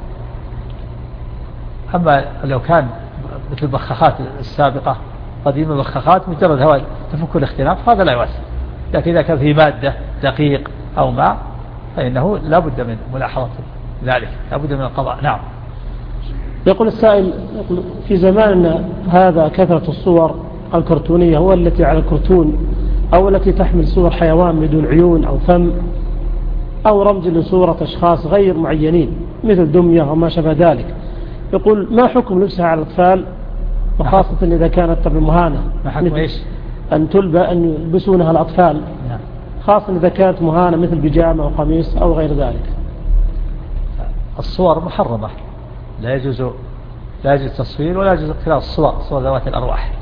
أما لو كان مثل البخاخات السابقة قديمة بخاخات مجرد هواء تفك الاختناق فهذا لا يؤثر، لكن إذا كان فيه مادة دقيق أو ماء فإنه لا بد من ملاحظة ذلك، لا بد من القضاء. نعم. يقول السائل في زماننا هذا كثرة الصور الكرتونية هو التي على الكرتون أو التي تحمل صور حيوان بدون عيون أو فم أو رمز لصورة أشخاص غير معينين مثل دمية وما شابه ذلك، يقول ما حكم لبسها على الأطفال وخاصة إذا كانت طبعا مهانة؟ ما حكم إيش؟ أن تلبى أن يلبسونها الأطفال خاصة إذا كانت مهانة مثل بيجامة أو قميص أو غير ذلك. الصور محرمة، لا يجوز لا يجوز التصوير ولا يجوز اقتلاء الصور، صور ذوات الأرواح.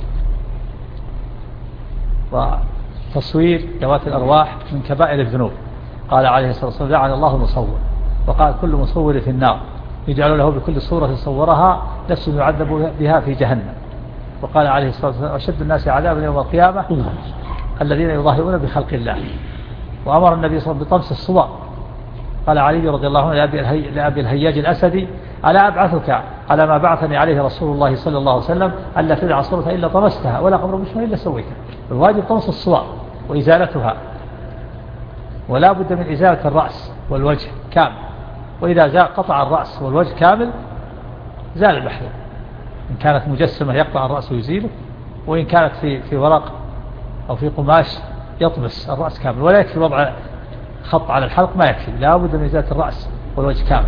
وتصوير ذوات الأرواح من كبائر الذنوب، قال عليه الصلاة والسلام لعن الله المصور، وقال كل مصور في النار يجعل له بكل صورة صورها نفس يعذب بها في جهنم. وقال عليه الصلاة والسلام أشد الناس عذابا يوم القيامة الذين يظاهرون بخلق الله. وأمر النبي صلى الله عليه وسلم بطمس الصور، قال علي رضي الله عنه لأبي الهياج الأسدي ألا أبعثك على ما بعثني عليه رسول الله صلى الله عليه وسلم ألا تدع صورة إلا طمستها ولا قبر مشوى إلا سويتها. الواجب طمس الصور وإزالتها، ولا بد من إزالة الرأس والوجه كامل وإذا زال قطع الرأس والوجه كامل زال المحذور. إن كانت مجسمة يقطع الرأس ويزيله، وإن كانت في في ورق أو في قماش يطمس الرأس كامل. ولا يكفي وضع خط على الحلق، ما يكفي، لا بد من إزالة الرأس والوجه كامل.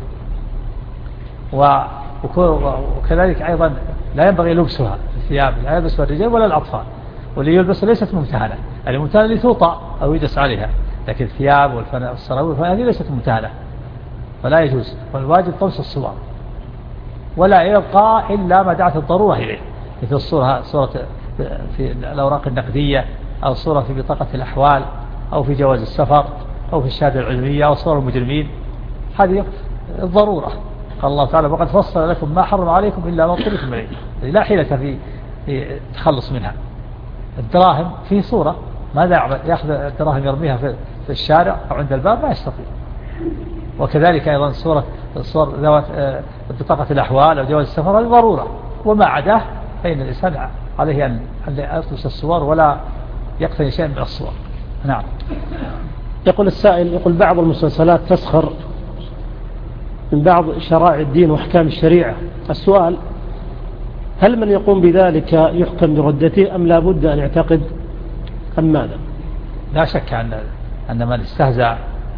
وكذلك أيضا لا ينبغي لبسها في الثياب، لا يلبسها الرجال ولا الأطفال. واللي يلبسها ليست ممتهنة، الممتهنة اللي توطأ أو يدس عليها، لكن الثياب والسراويل هذه ليست ممتهنة فلا يجوز. والواجب طمس الصور، ولا يبقى إلا ما دعت الضرورة إليه، مثل الصورة صورة في الأوراق النقدية، أو صورة في بطاقة الأحوال، أو في جواز السفر، أو في الشهادة العلمية، أو صور المجرمين. هذه الضرورة. قال الله تعالى: وقد فصل لكم ما حرم عليكم إلا ما اضطررتم إليه. لا حيلة في التخلص منها. الدراهم في صورة، ماذا يأخذ الدراهم يرميها في الشارع أو عند الباب؟ ما يستطيع. وكذلك أيضا صورة صور ذوات بطاقة الأحوال أو جواز السفر، هذه ضرورة. وما عداه فإن الإنسان عليه أن يطلس الصور ولا يقتني شيئا من الصور. نعم. يقول السائل: يقول بعض المسلسلات تسخر من بعض شرائع الدين وأحكام الشريعة. السؤال: هل من يقوم بذلك يحكم بردته أم لا بد أن يعتقد أم ماذا؟ لا شك أن أن من استهزأ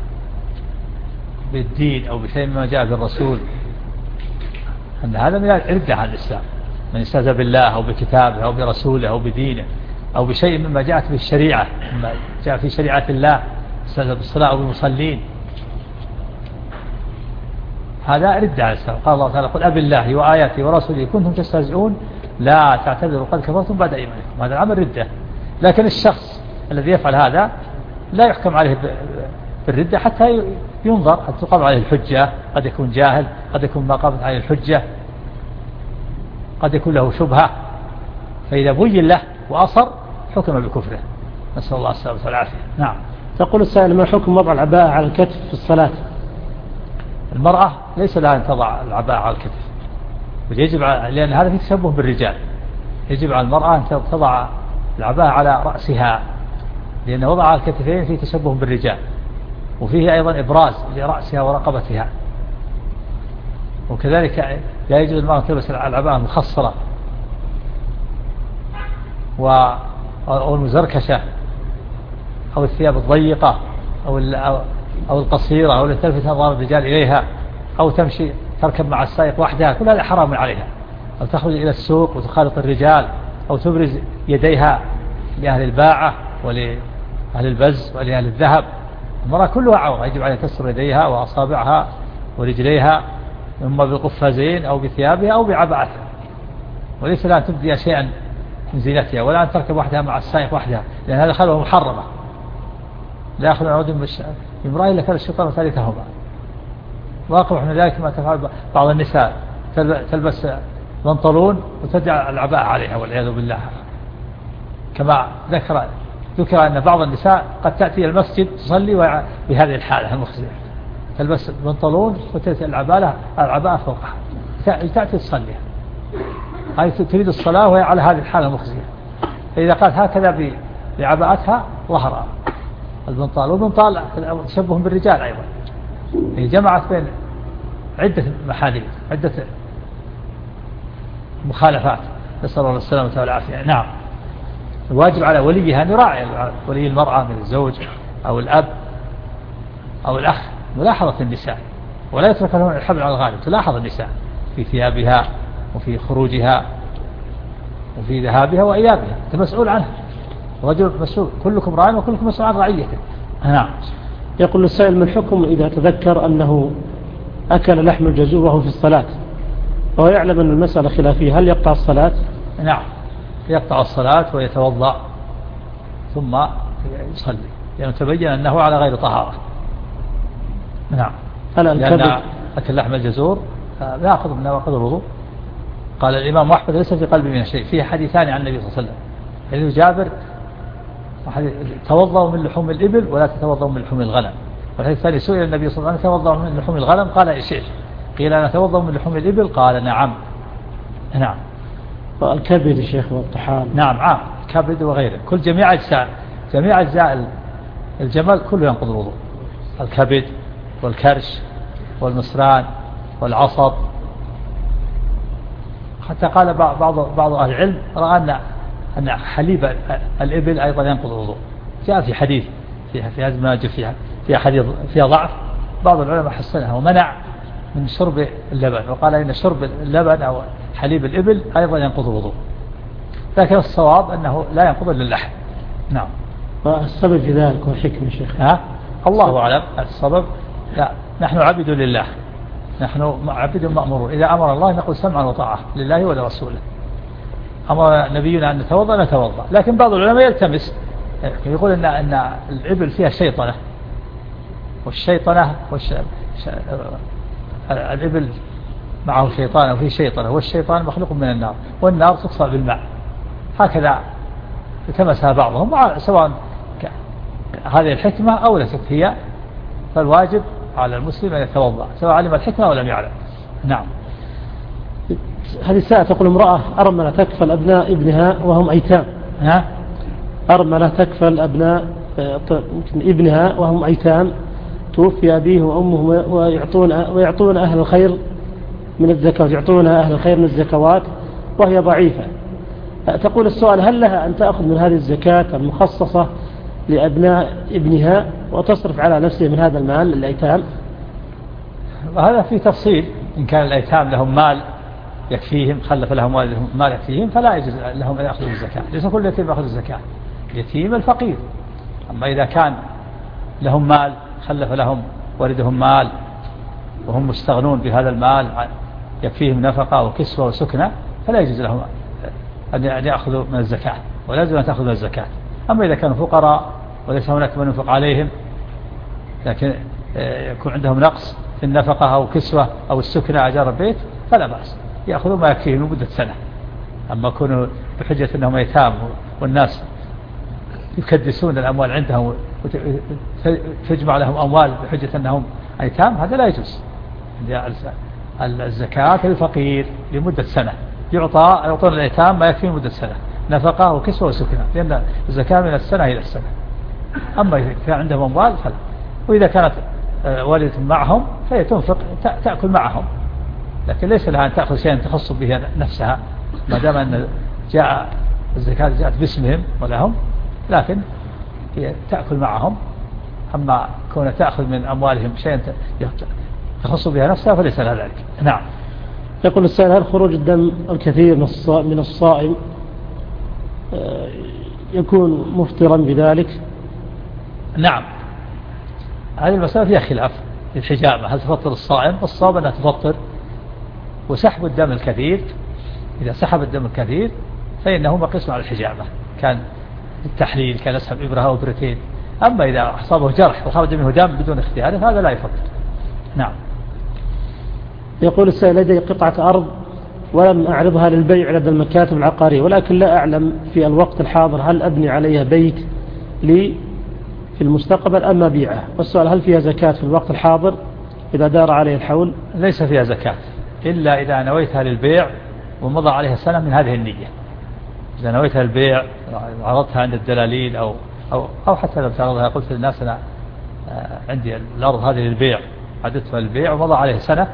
بالدين أو بشيء مما جاء بالرسول أن هذا من الردة عن الإسلام. من استهزأ بالله أو بكتابه أو برسوله أو بدينه أو بشيء مما جاءت به الشريعة، مما جاء في شريعة الله، استهزأ بالصلاة أو بالمصلين، هذا ردة على الإسلام. قال الله تعالى: قل أبي الله وآياته ورسوله كنتم تستهزئون لا تعتذروا قد كفرتم بعد إيمانكم. هذا العمل ردة. لكن الشخص الذي يفعل هذا لا يحكم عليه بالردة حتى ينظر، حتى تقام عليه الحجة. قد يكون جاهل، قد يكون ما قامت عليه الحجة، قد يكون له شبهة، فإذا بين له وأصر حكم بكفره. نسأل الله السلامة والعافية. نعم. تقول السائل: ما حكم وضع العباءة على الكتف في الصلاة؟ المرأة ليس لها أن تضع العباءة على الكتف، ويجب، لأن هذا في تشبه بالرجال. يجب على المرأة أن تضع العباءة على رأسها، لأن وضع على الكتفين فيه تشبه بالرجال، وفيه أيضا إبراز لرأسها ورقبتها. وكذلك لا يجوز المرأة تلبس العباءة المخصرة أو المزركشة أو الثياب الضيقة أو أو القصيرة أو التي تلفت نظر الرجال إليها، أو تمشي تركب مع السائق وحدها، كل هذا حرام عليها. أو تخرج إلى السوق وتخالط الرجال، أو تبرز يديها لأهل الباعة ولأهل البز ولأهل الذهب. المرأة كلها عورة، يجب عليها تستر يديها وأصابعها ورجليها، إما بالقفازين أو بثيابها أو بعباءتها. وليس لها أن تبدي شيئا من زينتها، ولا أن تركب وحدها مع السائق وحدها، لأن هذا خلوة محرمة. لا يأخذ عود بامرأة إلا كان الشيطان ثالثهما. واقع من ذلك ما تفعل بعض النساء، تلبس بنطلون وتدع العباءة عليها والعياذ بالله. كما ذكر ذكر أن بعض النساء قد تأتي المسجد تصلي بهذه الحالة المخزية، تلبس بنطلون وتأتي العباءة العباءة فوقها، تأتي تصلي، هذه تريد الصلاة وهي على هذه الحالة المخزية. فإذا قالت هكذا بعباءتها ظهر البنطال. والبنطال تشبه بالرجال أيضا، هي جمعت بين عدة محاذير، عدة مخالفات، نسأل الله السلامة والعافية. نعم. الواجب على وليها أن يراعي ولي المرأة من الزوج أو الأب أو الأخ ملاحظة النساء، ولا يترك لهم الحبل على الغالب. تلاحظ النساء في ثيابها وفي خروجها وفي ذهابها وإيابها، أنت مسؤول عنها، رجل مسؤول، كلكم راع وكلكم مسؤول عن رعيته. نعم. يقول السائل: من حكم إذا تذكر أنه أكل لحم الجزور وهو في الصلاة وهو يعلم أن المسألة خلافية، هل يقطع الصلاة؟ نعم، يقطع الصلاة ويتوضأ ثم يصلي، لأنه تبين أنه على غير طهارة. نعم. لأن أكل لحم الجزور لا يأخذ من نواقض الوضوء. قال الإمام أحمد: ليس في قلبي من شيء. فيه حديثان عن النبي صلى الله عليه وسلم، حديث جابر: توضأوا من لحوم الإبل ولا تتوضأوا من لحوم الغنم. والحديث الثاني: سئل النبي صلى الله عليه وسلم: توضأوا من لحوم الغنم؟ قال: إيش؟ قيل: أنا توضأ من لحوم الإبل؟ قال: نعم. نعم. الكبد يا شيخ والطحال. نعم، عام الكبد وغيره، كل جميع أجزاء جميع أجزاء الجمل كله ينقض الوضوء، الكبد والكرش والمصران والعصب. حتى قال بعض بعض أهل العلم رأى أن أن حليب الإبل أيضا ينقض الوضوء. جاء في حديث في في هذا الماجد فيها فيها حديث فيها ضعف. بعض العلماء حسنها ومنع من شرب اللبن، وقال إن شرب اللبن أو حليب الإبل أيضا ينقض الوضوء، لكن الصواب أنه لا ينقض إلا اللحم. نعم. والسبب في ذلك والحكمة شيخ؟ ها؟ الله أعلم. السبب لا، نحن عبد لله، نحن عبد مأمورون، إذا أمر الله نقول سمعا وطاعة لله ولرسوله. أمر نبينا أن نتوضأ نتوضأ، لكن بعض العلماء يلتمس يقول إن أن الإبل فيها شيطنة، والشيطنة والش... ش... الإبل معه شيطان أو فيه شيطنة، والشيطان مخلوق من النار، والنار تطفأ بالماء. هكذا التمسها بعضهم، سواء هذه الحكمة أو ليست هي، فالواجب على المسلم أن يتوضأ سواء علم الحكمة أو لم يعلم. نعم. هذه الساعة تقول امرأة أرملة تكفل أبناء ابنها وهم أيتام. ها؟ أرملة تكفل أبناء ابنها وهم أيتام، توفي أبيه وأمه ويعطون ويعطون أهل الخير من الزكاة، يعطون أهل الخير من الزكوات وهي ضعيفة. تقول السؤال: هل لها أن تأخذ من هذه الزكاة المخصصة لأبناء ابنها وتصرف على نفسها من هذا المال للأيتام؟ وهذا في تفصيل. إن كان الأيتام لهم مال يكفيهم، خلف لهم مال يكفيهم، فلا يجوز لهم أن يأخذوا الزكاة. ليس كل يتيم يأخذ الزكاة، اليتيم الفقير. أما إذا كان لهم مال خلف لهم والدهم مال وهم مستغنون بهذا المال يكفيهم نفقة وكسوة وسكنة، فلا يجوز لهم أن يأخذوا من الزكاة، ولا يجوز أن تأخذوا من الزكاة. أما إذا كانوا فقراء وليس هناك من ينفق عليهم، لكن يكون عندهم نقص في النفقة أو كسوة أو السكنة أجار البيت، فلا بأس، يأخذوا ما يكفيهم لمدة سنة. أما يكونوا بحجة أنهم أيتام والناس يكدسون الأموال عندهم وتجمع لهم أموال بحجة أنهم أيتام، هذا لا يجوز. الزكاة للفقير لمدة سنة، يعطى يعطون الأيتام ما يكفي لمدة سنة، نفقة وكسوة وسكنة، لأن الزكاة من السنة إلى السنة. أما إذا كان عندهم أموال فلا. وإذا كانت والدة معهم فهي تنفق تأكل معهم، لكن ليس لها أن تأخذ شيئا تخص به نفسها، ما دام أن جاء الزكاة جاءت باسمهم ولهم، لكن هي تأكل معهم. أما كون تأخذ من أموالهم شيئا تخص بها نفسها فليس لها ذلك. نعم. يقول السائل: هل خروج الدم الكثير من الصائم يكون مفطرا بذلك؟ نعم. هذه المسألة فيها خلاف في الحجامة، هل تفطر الصائم؟ الصواب أنها تفطر. وسحب الدم الكثير، إذا سحب الدم الكثير فإنه مقيس على الحجامة، كان التحليل كان يسحب إبرة أو إبرتين. أما إذا أصابه جرح وخرج منه دم بدون اختيار هذا لا يفطر. نعم. يقول السائل: لدي قطعة أرض ولم أعرضها للبيع لدى المكاتب العقارية، ولكن لا أعلم في الوقت الحاضر هل أبني عليها بيت لي في المستقبل أم أبيعها. والسؤال: هل فيها زكاة في الوقت الحاضر إذا دار عليه الحول؟ ليس فيها زكاة إلا إذا نويتها للبيع ومضى عليها سنة من هذه النية. إذا نويتها للبيع عرضتها عند الدلالين أو أو أو حتى لو تعرضها قلت للناس أنا عندي الأرض هذه للبيع، عدتها للبيع ومضى عليها سنة،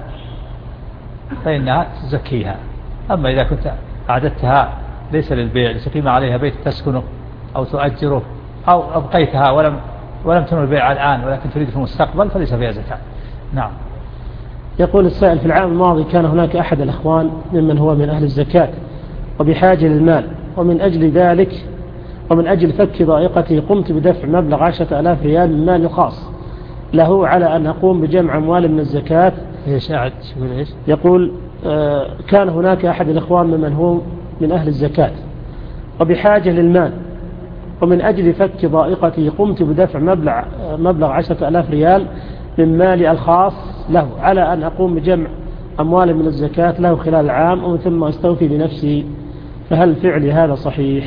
فإنها تزكيها. أما إذا كنت أعددتها ليس للبيع لتقيم عليها بيت تسكنه أو تؤجره، أو أبقيتها ولم ولم تنوي البيع الآن ولكن تريد في المستقبل، فليس فيها زكاة. نعم. يقول السائل: في العام الماضي كان هناك أحد الأخوان ممن هو من أهل الزكاة وبحاجة للمال، ومن أجل ذلك ومن أجل فك ضائقته قمت بدفع مبلغ عشرة آلاف ريال من مال خاص له على أن أقوم بجمع أموال من الزكاة. إيش أعد؟ إيش؟ يقول آه كان هناك أحد الأخوان ممن هو من أهل الزكاة وبحاجة للمال، ومن أجل فك ضائقته قمت بدفع مبلغ مبلغ عشرة آلاف ريال من مالي الخاص له على أن أقوم بجمع أموال من الزكاة له خلال العام ومن ثم أستوفي لنفسي، فهل فعلي هذا صحيح؟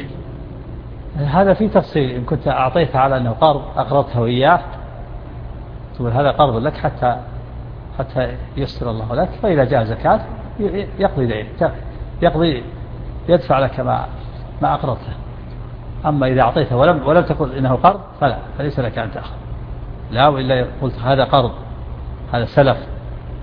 هذا في تفصيل. إن كنت أعطيتها على أنه قرض أقرضته وإياه تقول هذا قرض لك حتى حتى يسر الله لك، فإذا جاء زكاة يقضي دين، يقضي يدفع لك ما ما أقرضته. أما إذا أعطيته ولم ولم تقل إنه قرض فلا، فليس لك أن تأخذ. لا، وإلا قلت هذا قرض، هذا سلف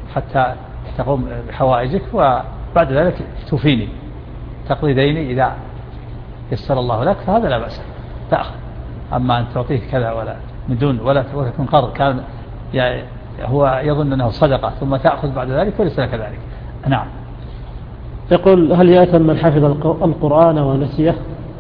حتى تقوم بحوائجك، وبعد ذلك توفيني تقضي ديني إذا يسر الله لك، فهذا لا بأس تأخذ. أما أن تعطيه كذا ولا من دون ولا تكون قرض كان يعني هو يظن أنه صدقة ثم تأخذ بعد ذلك، وليس لك ذلك. نعم. يقول: هل يأثم من حفظ القرآن ونسيه؟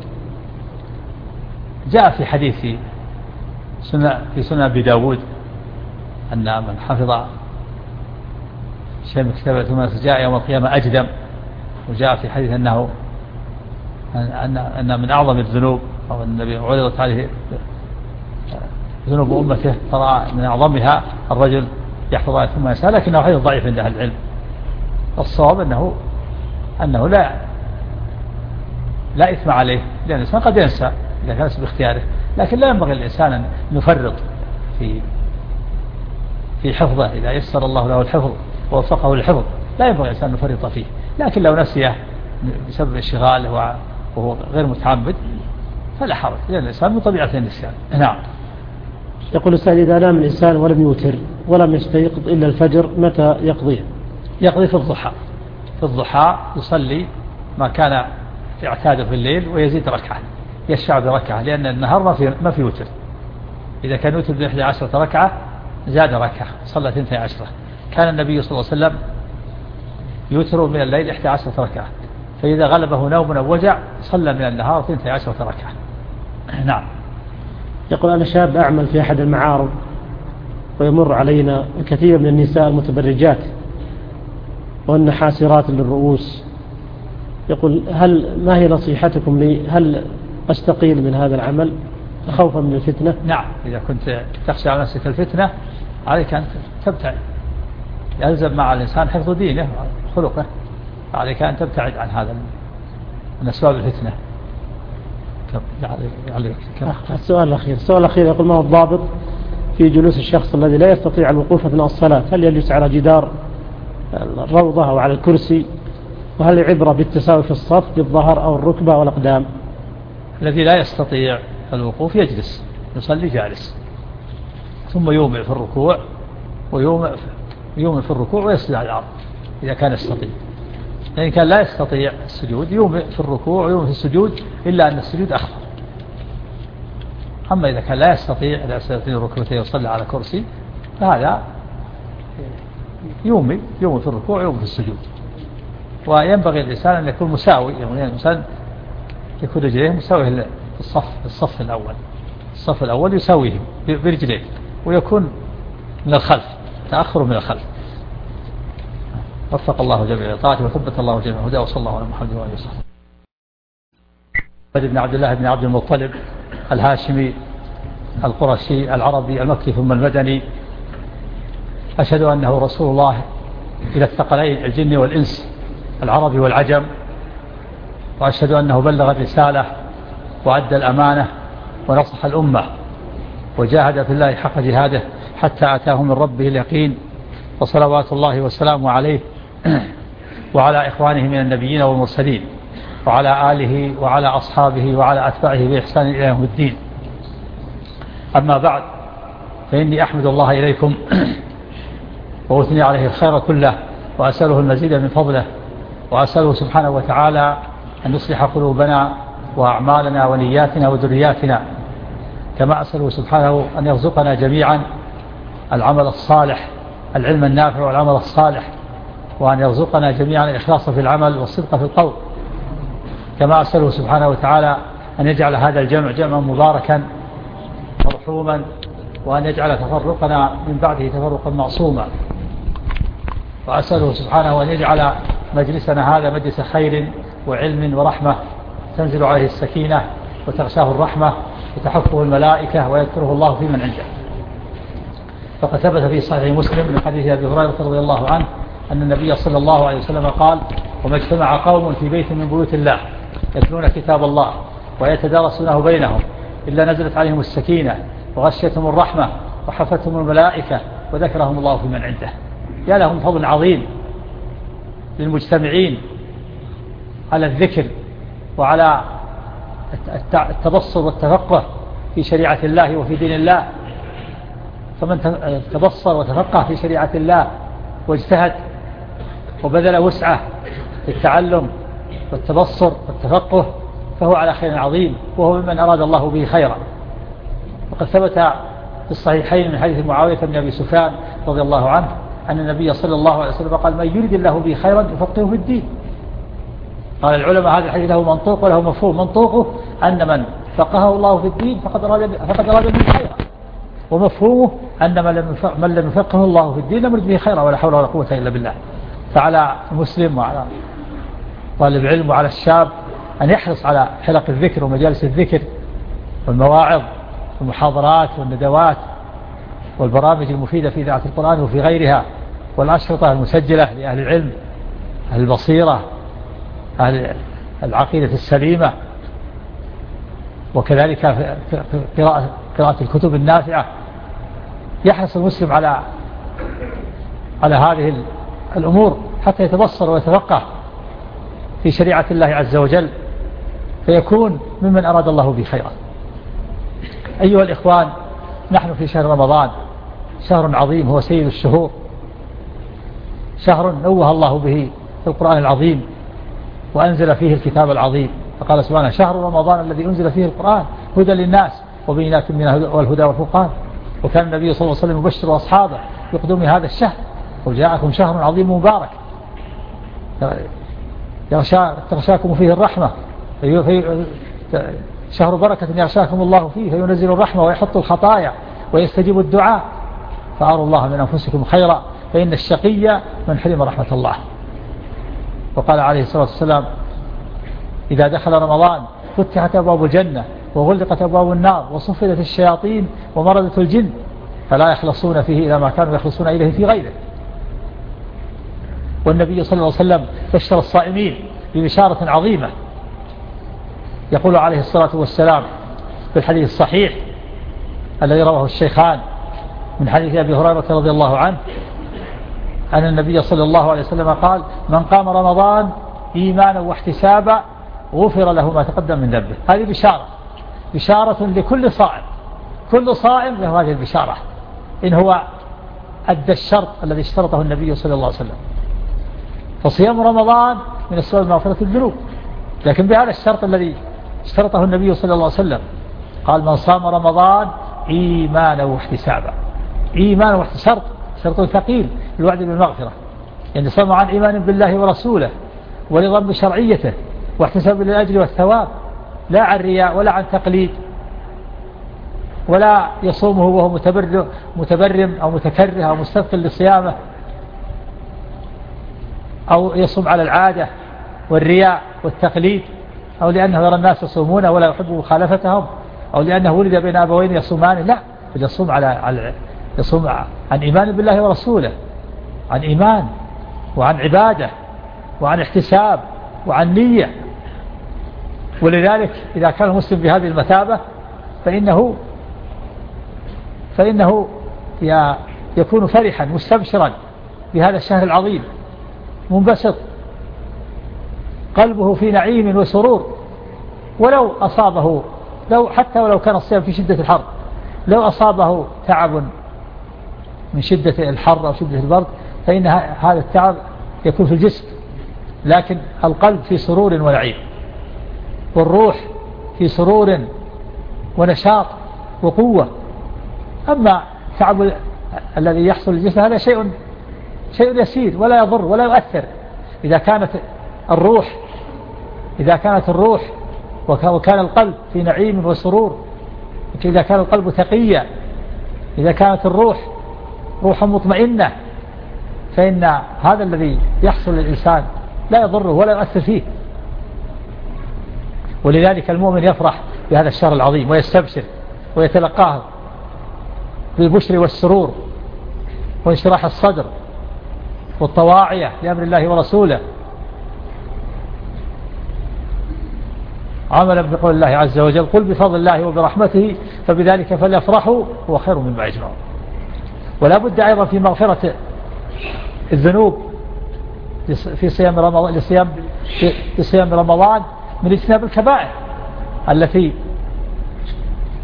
جاء في حديث سنة في سنة أبي داود أن من حفظ شيء من كتابه ثم جاء يوم القيامة أجدم. وجاء في حديث أنه أن أن من أعظم الذنوب، أو النبي عرضت عليه ذنوب أمته فرأى من أعظمها الرجل يحفظ آية ثم ينسى، لكنه حديث ضعيف عند أهل العلم. الصواب أنه أنه لا لا إثم عليه، لأن الإنسان قد ينسى إذا كان باختياره، لكن لا ينبغي الإنسان أن يفرط في في حفظه. إذا يسر الله له الحفظ ووفقه للحفظ لا ينبغي الإنسان أن يفرط فيه، لكن لو نسيه بسبب الشغال وهو غير متعمد فلا حرج، لأن الإنسان من طبيعة النسيان. نعم. يقول السائل: إذا نام الإنسان ولم يوتر ولم يستيقظ إلا الفجر متى يقضيه؟ يقضي في الضحى. في الضحى يصلي ما كان اعتاده في الليل ويزيد ركعة، يشفع بركعة، لأن النهار ما في ما في وتر. إذا كان يوتر بإحدى عشرة ركعة زاد ركعة، صلى اثنتي عشرة. كان النبي صلى الله عليه وسلم يوتر من الليل إحدى عشرة ركعة، فإذا غلبه نوم أو وجع صلى من النهار اثنتي عشرة ركعة. نعم. يقول: أنا شاب أعمل في أحد المعارض ويمر علينا الكثير من النساء المتبرجات وأن حاسرات للرؤوس. يقول: هل ما هي نصيحتكم لي؟ هل أستقيل من هذا العمل خوفا من الفتنة؟ نعم. إذا كنت تخشى على نفسك الفتنة عليك أن تبتعد. يلزم مع الإنسان حفظ دينه وخلقه، عليك أن تبتعد عن هذا من أسباب الفتنة. السؤال الأخير السؤال الأخير يقول: ما هو الضابط في جلوس الشخص الذي لا يستطيع الوقوف أثناء الصلاة؟ هل يجلس على جدار الروضة أو على الكرسي؟ وهل العبرة بالتساوي في الصف بالظهر أو الركبة أو الأقدام؟ الذي لا يستطيع الوقوف يجلس يصلي جالس، ثم يومع في الركوع ويومع يومع في الركوع ويسجد على الأرض إذا كان يستطيع. يعني كان لا يستطيع السجود يومع في الركوع ويومع في السجود، إلا أن السجود أخطر. أما إذا كان لا يستطيع لا يستطيع الركوع ويصلي على كرسي فهذا يومي يومي في الركوع ويومي في السجود. وينبغي الإنسان أن يكون مساوي، يعني الإنسان يكون رجليه مساوي في الصف الصف الأول الصف الأول يساويه برجليه، ويكون من الخلف تأخر من الخلف. وفق الله جميع طاعته وثبت الله جميع هداه، وصلى الله على محمد وآله وصحبه. بن عبد الله بن عبد المطلب الهاشمي القرشي العربي المكي ثم المدني، أشهد أنه رسول الله إلى الثقلين الجن والإنس العربي والعجم، وأشهد أنه بلغ الرسالة وأدى الأمانة ونصح الأمة وجاهد في الله حق جهاده حتى أتاه من ربه اليقين، وصلوات الله وسلامه عليه وعلى إخوانه من النبيين والمرسلين وعلى آله وعلى أصحابه وعلى أتباعه بإحسان إلى يوم الدين. أما بعد، فإني أحمد الله إليكم وأثني عليه الخير كله، وأسأله المزيد من فضله، وأسأله سبحانه وتعالى أن يصلح قلوبنا وأعمالنا ونياتنا وذرياتنا، كما أسأله سبحانه أن يرزقنا جميعا العمل الصالح العلم النافع والعمل الصالح، وأن يرزقنا جميعا الإخلاص في العمل والصدق في القول، كما أسأله سبحانه وتعالى أن يجعل هذا الجمع جمعا مباركا مرحوما، وأن يجعل تفرقنا من بعده تفرقا معصوما، وأسأله سبحانه أن يجعل مجلسنا هذا مجلس خير وعلم ورحمة تنزل عليه السكينة وتغشاه الرحمة وتحفه الملائكة ويذكره الله في من عنده. فقد ثبت في صحيح مسلم من حديث أبي هريرة رضي الله عنه أن النبي صلى الله عليه وسلم قال: وما اجتمع قوم في بيت من بيوت الله يتلون كتاب الله ويتدارسونه بينهم إلا نزلت عليهم السكينة وغشيتهم الرحمة وحفتهم الملائكة وذكرهم الله في من عنده. يا لهم فضل عظيم للمجتمعين على الذكر وعلى التبصر والتفقه في شريعة الله وفي دين الله. فمن تبصر وتفقه في شريعة الله واجتهد وبذل وسعه في التعلم والتبصر والتفقه فهو على خير عظيم، وهو ممن أراد الله به خيرا. وقد ثبت في الصحيحين من حديث معاوية بن أبي سفيان رضي الله عنه أن النبي صلى الله عليه وسلم قال: من يريد الله به خيرا يفقهه في الدين. قال العلماء: هذا الحديث له منطوق وله مفهوم. منطوقه أن من فقهه الله في الدين فقد أراد فقد أراد به خيرا، ومفهومه أن من لم يفقهه الله في الدين لم يرد به خيرا، ولا حول ولا قوة إلا بالله. فعلى المسلم وعلى طالب العلم وعلى الشاب أن يحرص على حلق الذكر ومجالس الذكر والمواعظ والمحاضرات والندوات والبرامج المفيدة في إذاعة القرآن وفي غيرها، والأشرطة المسجلة لأهل العلم، أهل البصيرة، أهل العقيدة السليمة، وكذلك قراءة, قراءة الكتب النافعة. يحرص المسلم على على هذه الأمور حتى يتبصر ويتفقه في شريعة الله عز وجل، فيكون ممن أراد الله به خيرا. أيها الإخوان، نحن في شهر رمضان، شهر عظيم هو سيد الشهور، شهر نوه الله به في القرآن العظيم وأنزل فيه الكتاب العظيم. فقال سبحانه: شهر رمضان الذي أنزل فيه القرآن هدى للناس وبينات من الهدى والفرقان. وكان النبي صلى الله عليه وسلم يبشر أصحابه بقدوم هذا الشهر: وجاءكم شهر عظيم مبارك تغشاكم فيه الرحمة، شهر بركة يغشاكم الله فيه فينزل الرحمة ويحط الخطايا ويستجيب الدعاء، فأروا الله من أنفسكم خيرا فإن الشقي من حرم رحمة الله. وقال عليه الصلاة والسلام: إذا دخل رمضان فتحت أبواب الجنة وغلقت أبواب النار وصفدت الشياطين ومردت الجن فلا يخلصون فيه إلى ما كانوا يخلصون إليه في غيره. والنبي صلى الله عليه وسلم بشر الصائمين ببشارة عظيمة، يقول عليه الصلاة والسلام في الحديث الصحيح الذي رواه الشيخان من حديث أبي هريرة رضي الله عنه أن النبي صلى الله عليه وسلم قال: من قام رمضان إيمانا واحتسابا غفر له ما تقدم من ذنبه. هذه بشارة، بشارة لكل صائم، كل صائم له هذه البشارة إن هو أدى الشرط الذي اشترطه النبي صلى الله عليه وسلم. فصيام رمضان من أسباب مغفرة الذنوب، لكن بهذا الشرط الذي اشترطه النبي صلى الله عليه وسلم. قال: من صام رمضان إيمانا واحتسابا. إيمانا واحتساب شرط ثقيل الوعد بالمغفرة، يعني صام عن إيمان بالله ورسوله ورضا بشرعيته واحتساب للأجر والثواب، لا عن رياء ولا عن تقليد، ولا يصومه وهو متبرم, متبرم أو متكره أو مستثقل لصيامه، أو يصوم على العادة والرياء والتقليد، أو لأنه يرى الناس يصومون ولا يحب مخالفتهم، أو لأنه ولد بين أبوين يصومان. لا، يصوم على, على يصوم عن إيمان بالله ورسوله، عن إيمان وعن عبادة وعن احتساب وعن نية. ولذلك إذا كان المسلم بهذه المثابة فإنه فإنه يكون فرحا مستبشرا بهذا الشهر العظيم، منبسط قلبه في نعيم وسرور. ولو أصابه لو حتى ولو كان الصيام في شدة الحر، لو أصابه تعب من شدة الحر أو شدة البرد فإن هذا التعب يكون في الجسم، لكن القلب في سرور ونعيم، والروح في سرور ونشاط وقوة. أما التعب الذي يحصل للجسم هذا شيء شيء يسير ولا يضر ولا يؤثر إذا كانت الروح إذا كانت الروح وكان القلب في نعيم وسرور، إذا كان القلب تقيا، إذا كانت الروح روحا مطمئنة، فإن هذا الذي يحصل للإنسان لا يضره ولا يؤثر فيه. ولذلك المؤمن يفرح بهذا الشهر العظيم ويستبشر ويتلقاه بالبشر والسرور وانشراح الصدر والطواعية لأمر الله ورسوله، عملا بقول الله عز وجل: قل بفضل الله وبرحمته فبذلك فليفرحوا هو خير مما يجمعون. ولا بد أيضا في مغفرة الذنوب في صيام رمضان لصيام في صيام رمضان من اجتناب الكبائر التي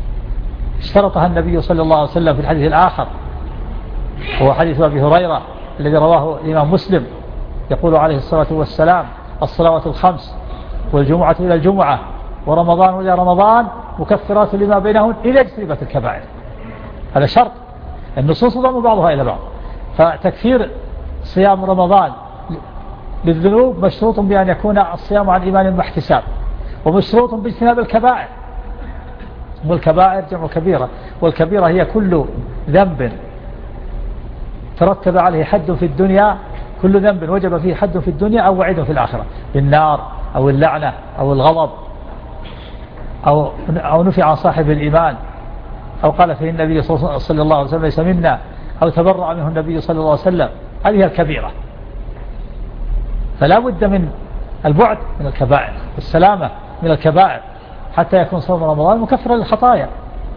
اشترطها النبي صلى الله عليه وسلم في الحديث الآخر، هو حديث أبي هريرة الذي رواه الإمام مسلم يقول عليه الصلاة والسلام: الصلوات الخمس والجمعة إلى الجمعة ورمضان إلى رمضان مكفرات لما بينهن إلى اجتنبت الكبائر. هذا شرط، النصوص تضم بعضها إلى بعض. فتكفير صيام رمضان للذنوب مشروط بأن يكون الصيام عن إيمان واحتساب، ومشروط باجتناب الكبائر. والكبائر جمع كبيرة، والكبيرة هي كل ذنب ترتب عليه حد في الدنيا، كل ذنب وجب فيه حد في الدنيا أو وعيد في الآخرة بالنار أو اللعنة أو الغضب أو, أو نفي عن صاحب الإيمان، أو قال فيه النبي صلى الله عليه وسلم: ليس منا، أو تبرأ منه النبي صلى الله عليه وسلم. هذه الكبيرة. فلا بد من البعد من الكبائر والسلامة من الكبائر حتى يكون صوم رمضان مكفرا للخطايا.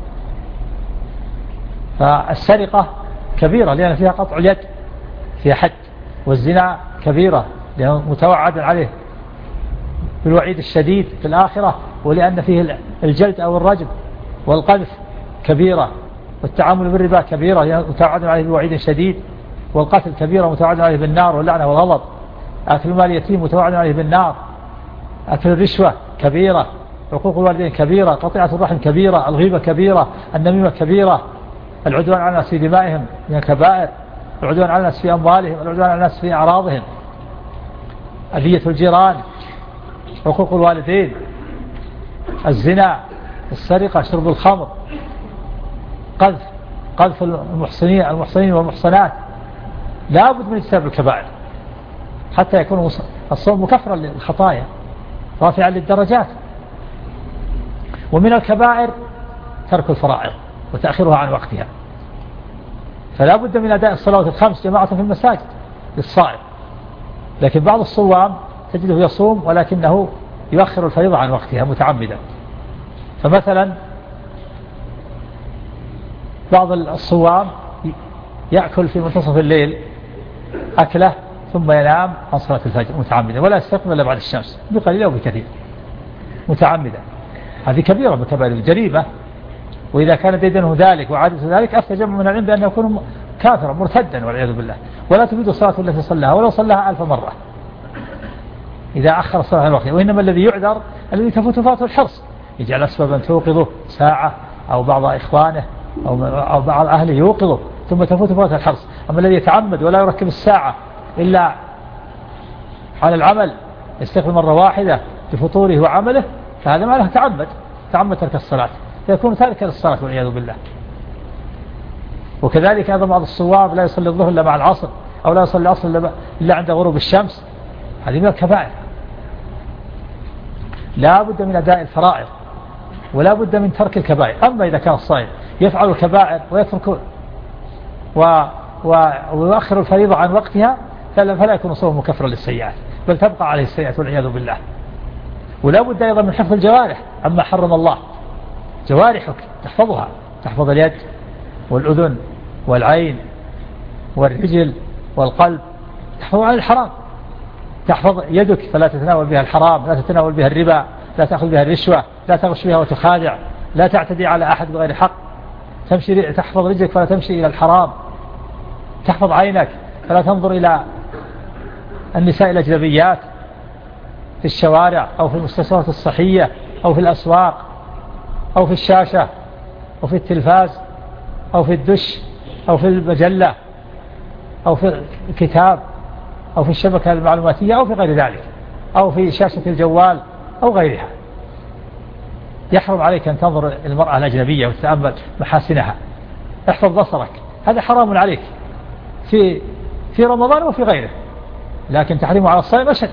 فالسرقة كبيرة لأن فيها قطع اليد، فيها حد. والزنا كبيرة لأنه متوعد عليه بالوعيد الشديد في الآخرة، ولأن فيه الجلد أو الرجم. والقذف كبيرة. والتعامل بالربا كبيرة لأنه متوعد عليه بالوعيد الشديد. والقتل كبيرة متوعد عليه بالنار واللعنة والغضب. أكل مال اليتيم متوعد عليه بالنار. أكل الرشوة كبيرة. عقوق الوالدين كبيرة. قطيعة الرحم كبيرة. الغيبة كبيرة. النميمة كبيرة. العدوان على الناس في دمائهم من الكبائر. العدوان على الناس في أموالهم. العدوان على الناس في أعراضهم. أذية الجيران. عقوق الوالدين. الزنا. السرقة. شرب الخمر. قذف قذف المحصنين المحصنين والمحصنات. لا بد من اجتناب الكبائر حتى يكون الصوم مكفرا للخطايا رافعا للدرجات. ومن الكبائر ترك الفرائض وتأخيرها عن وقتها. فلا بد من أداء الصلوات الخمس جماعة في المساجد للصائم. لكن بعض الصوام تجده يصوم ولكنه يؤخر الفريضة عن وقتها متعمدا. فمثلا بعض الصوام يأكل في منتصف الليل أكله ثم ينام عن صلاة الفجر متعمدا، ولا يستيقظ إلا بعد الشمس بقليل أو بكثير متعمدا. هذه كبيرة من كبائر الجريمة. وإذا كان ديدنه ذلك وعادة ذلك أفتى جمع من العلم بأن يكون كافرا مرتدا والعياذ بالله، ولا تفيد الصلاة التي صلىها ولو صلىها ألف مرة إذا أخر الصلاة عن وقتها. وإنما الذي يعذر الذي تفوت فاته الحرص، يجعل أسبابا توقظه ساعة أو بعض إخوانه أو أو بعض أهله يوقظه ثم تفوت فاته الحرص. أما الذي يتعمد ولا يركب الساعة إلا على العمل يستيقظ مرة واحدة لفطوره وعمله، فهذا معناه تعمد تعمد ترك الصلاة، فيكون تاركا للصلاة والعياذ بالله. وكذلك أيضا بعض الصواب لا يصلي الظهر إلا مع العصر، أو لا يصلي العصر إلا عند غروب الشمس. هذه من الكبائر. لا بد من أداء الفرائض ولا بد من ترك الكبائر. أما إذا كان الصائم يفعل الكبائر ويترك و... و... ويؤخر الفريضة عن وقتها فلا يكون صومه مكفرا للسيئات، بل تبقى عليه السيئات والعياذ بالله. ولا بد أيضا من حفظ الجوارح عما حرم الله. جوارحك تحفظها، تحفظ اليد والأذن والعين والرجل والقلب، تحفظ عن الحرام. تحفظ يدك فلا تتناول بها الحرام، لا تتناول بها الربا، لا تأخذ بها الرشوة، لا تغش بها وتخادع، لا تعتدي على أحد بغير حق. تمشي تحفظ رجلك فلا تمشي إلى الحرام. تحفظ عينك فلا تنظر إلى النساء الأجنبيات في الشوارع أو في المستشفيات الصحية أو في الأسواق أو في الشاشة أو في التلفاز أو في الدش أو في المجلة أو في الكتاب أو في الشبكة المعلوماتية أو في غير ذلك أو في شاشة الجوال أو غيرها. يحرم عليك أن تنظر المرأة الأجنبية وتتأمل محاسنها. احفظ بصرك، هذا حرام عليك في في رمضان وفي غيره، لكن تحريمه على الصائم أشد.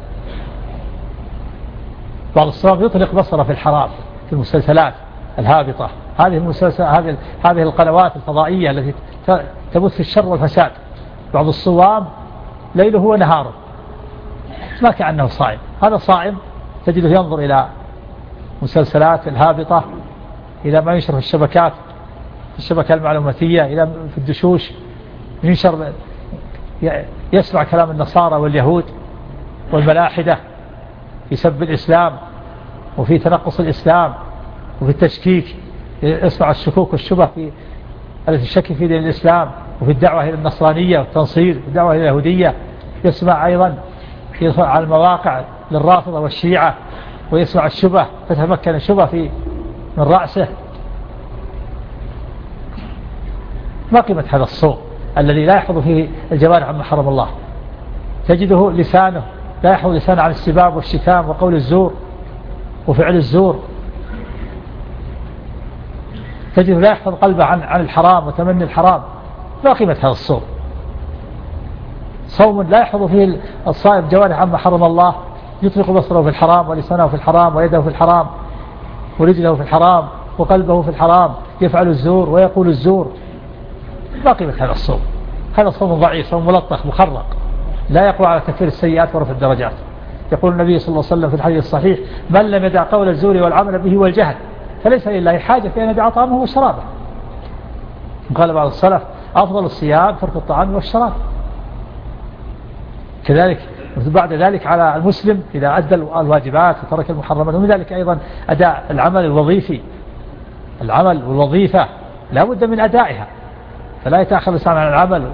بعض الصوام يطلق بصره في الحرام، في المسلسلات الهابطة، هذه المسلسل هذه هذه القنوات الفضائية التي تبث الشر والفساد. بعض الصوام ليله ونهاره ما كأنه صائم. هذا صائم تجده ينظر إلى مسلسلات الهابطة، إلى ما ينشر في الشبكات في الشبكة المعلوماتية، إلى في الدشوش ينشر، يسمع كلام النصارى واليهود والملاحدة في سب الإسلام وفي تنقص الإسلام وفي التشكيك، يسمع الشكوك والشبه في التي تشكك في دين الإسلام وفي الدعوة إلى النصرانية والتنصير والدعوة إلى اليهودية. يسمع أيضا يدخل على المواقع للرافضة والشيعة ويسمع الشبه فتتمكن الشبه في من رأسه. ما قيمة هذا الصوت الذي لا يحفظ فيه الجوارح عما حرم الله؟ تجده لسانه لا يحفظ لسانه عن السباب والشتام وقول الزور وفعل الزور. تجده لا يحفظ قلبه عن عن الحرام وتمني الحرام. ما قيمة هذا الصوم؟ صوم لا يحفظ فيه الصائم جوارح عما حرم الله، يطلق بصره في الحرام ولسانه في الحرام ويده في الحرام ورجله في الحرام وقلبه في الحرام، يفعل الزور ويقول الزور. ما قيمة هذا الصوم؟ هذا صوم ضعيف، صوم ملطخ مخرق لا يقوى على تكفير السيئات ورفع الدرجات. يقول النبي صلى الله عليه وسلم في الحديث الصحيح: من لم يدع قول الزور والعمل به والجهل فليس لله حاجة في أن يدع طعامه وشرابه. قال بعض السلف: أفضل الصيام ترك الطعام والشراب. كذلك بعد ذلك على المسلم إذا أدى الواجبات وترك المحرمات، ومن ذلك أيضا أداء العمل الوظيفي. العمل والوظيفة لا بد من أدائها، فلا يتأخر الإنسان عن العمل،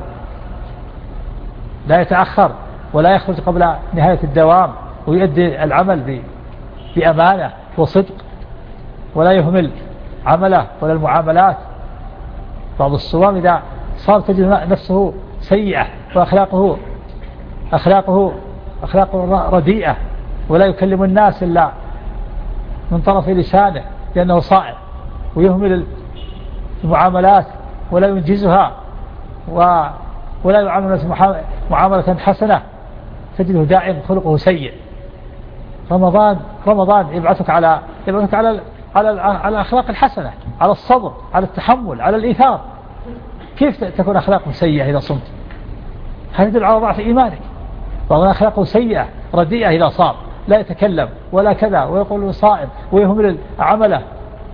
لا يتأخر ولا يخرج قبل نهاية الدوام، ويؤدي العمل بأمانة وصدق ولا يهمل عمله ولا المعاملات. بعض الصوام إذا صار تجد نفسه سيئة وأخلاقه أخلاقه أخلاقه رديئة، ولا يكلم الناس إلا من طرف لسانه لأنه صائم، ويهمل المعاملات ولا ينجزها ولا يعامل الناس معاملة حسنة، تجده دائم خلقه سيء. رمضان رمضان يبعثك على يبعثك على على على الأخلاق الحسنة، على الصبر، على التحمل، على الإيثار. كيف تكون أخلاقه سيئة إذا صمت؟ هذا يدل على ضعف إيمانك. بعض أخلاقه سيئة رديئة إذا صام، لا يتكلم ولا كذا، ويقول صائم ويهمل عمله